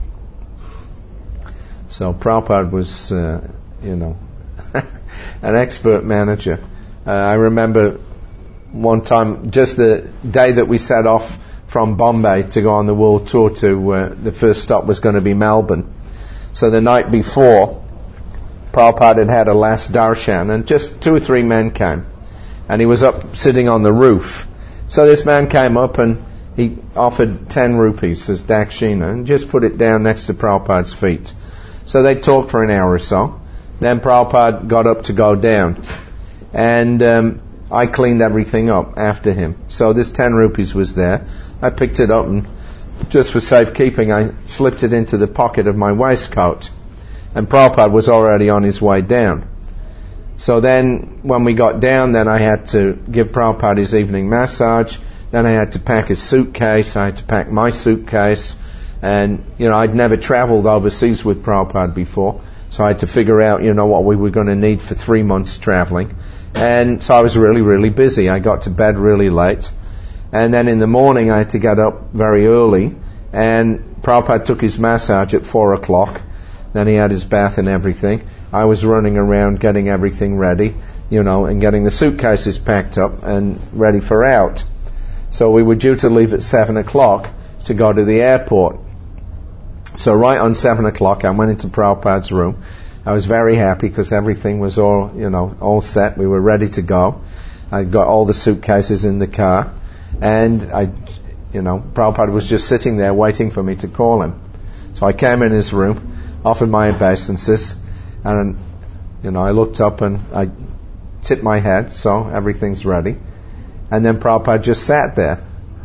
So Prabhupada was, uh, you know, an expert manager. Uh, I remember one time, just the day that we set off from Bombay to go on the world tour to, uh, the first stop was going to be Melbourne. So the night before, Prabhupada had had a last darshan, and just two or three men came. And he was up sitting on the roof. So this man came up and he offered ten rupees as dakshina and just put it down next to Prabhupada's feet. So they talked for an hour or so. Then Prabhupada got up to go down. And um, I cleaned everything up after him. So this ten rupees was there. I picked it up and just for safekeeping I slipped it into the pocket of my waistcoat. And Prabhupada was already on his way down. So then when we got down, then I had to give Prabhupada his evening massage. Then I had to pack his suitcase. I had to pack my suitcase. And, you know, I'd never traveled overseas with Prabhupada before. So I had to figure out, you know, what we were going to need for three months traveling. And so I was really, really busy. I got to bed really late. And then in the morning I had to get up very early. And Prabhupada took his massage at four o'clock. Then he had his bath and everything. I was running around getting everything ready, you know, and getting the suitcases packed up and ready for out. So we were due to leave at seven o'clock to go to the airport. So right on seven o'clock I went into Prabhupada's room. I was very happy because everything was all, you know, all set. We were ready to go. I got all the suitcases in the car. And I, you know, Prabhupada was just sitting there waiting for me to call him. So I came in his room, offered my obeisances, and, you know, I looked up and I tipped my head, so everything's ready. And then Prabhupada just sat there.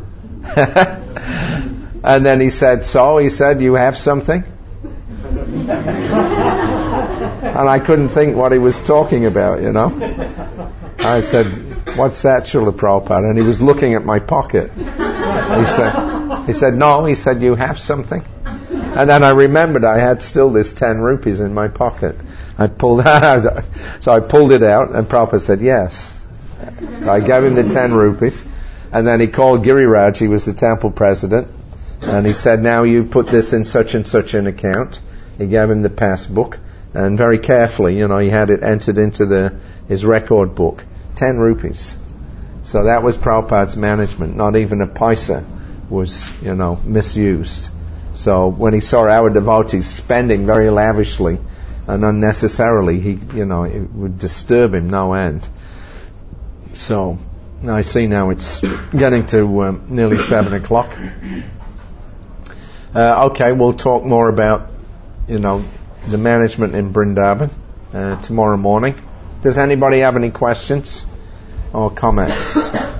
And then he said, so, he said, you have something? And I couldn't think what he was talking about, you know. I said, what's that, Srila Prabhupada? And he was looking at my pocket. He said, he said, no, he said, you have something? And then I remembered I had still this ten rupees in my pocket. I pulled out, so I pulled it out, and Prabhupada said, yes. I gave him the ten rupees, and then he called Giriraj, he was the temple president, and he said, now you put this in such and such an account. He gave him the passbook, and very carefully, you know, he had it entered into the his record book. Ten rupees. So that was Prabhupada's management. Not even a paisa was, you know, misused. So when he saw our devotees spending very lavishly and unnecessarily, he, you know, it would disturb him no end. So I see now it's getting to um, nearly seven o'clock. Uh, okay, we'll talk more about, you know, the management in Vrindavan uh, tomorrow morning. Does anybody have any questions or comments?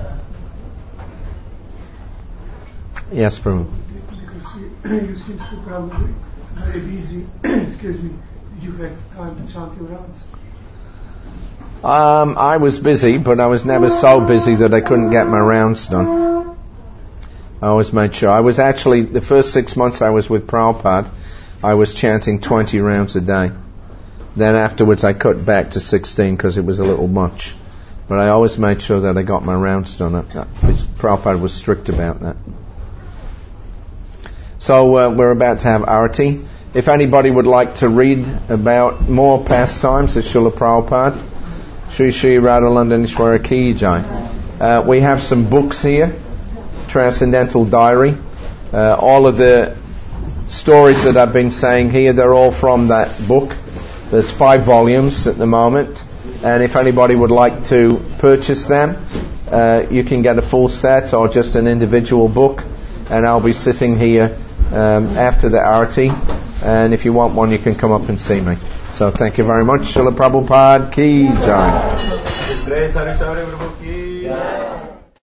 Yes, Prabhu. Because you, you seem to probably very busy. Excuse me. Did you have time to chant your rounds? Um, I was busy, but I was never so busy that I couldn't get my rounds done. I always made sure. I was actually, the first six months I was with Prabhupada, I was chanting twenty rounds a day. Then afterwards I cut back to sixteen because it was a little much. But I always made sure that I got my rounds done. Prabhupada was strict about that. So uh, we're about to have Arati. If anybody would like to read about more pastimes of Srila Prabhupada, Shri Shri Radhalandanishwara Ki Jai. Uh, we have some books here. Transcendental Diary. Uh, all of the stories that I've been saying here, they're all from that book. There's five volumes at the moment. And if anybody would like to purchase them, uh, you can get a full set or just an individual book. And I'll be sitting here um, after the Arati. And if you want one, you can come up and see me. So thank you very much. Srila Prabhupada Ki Jai.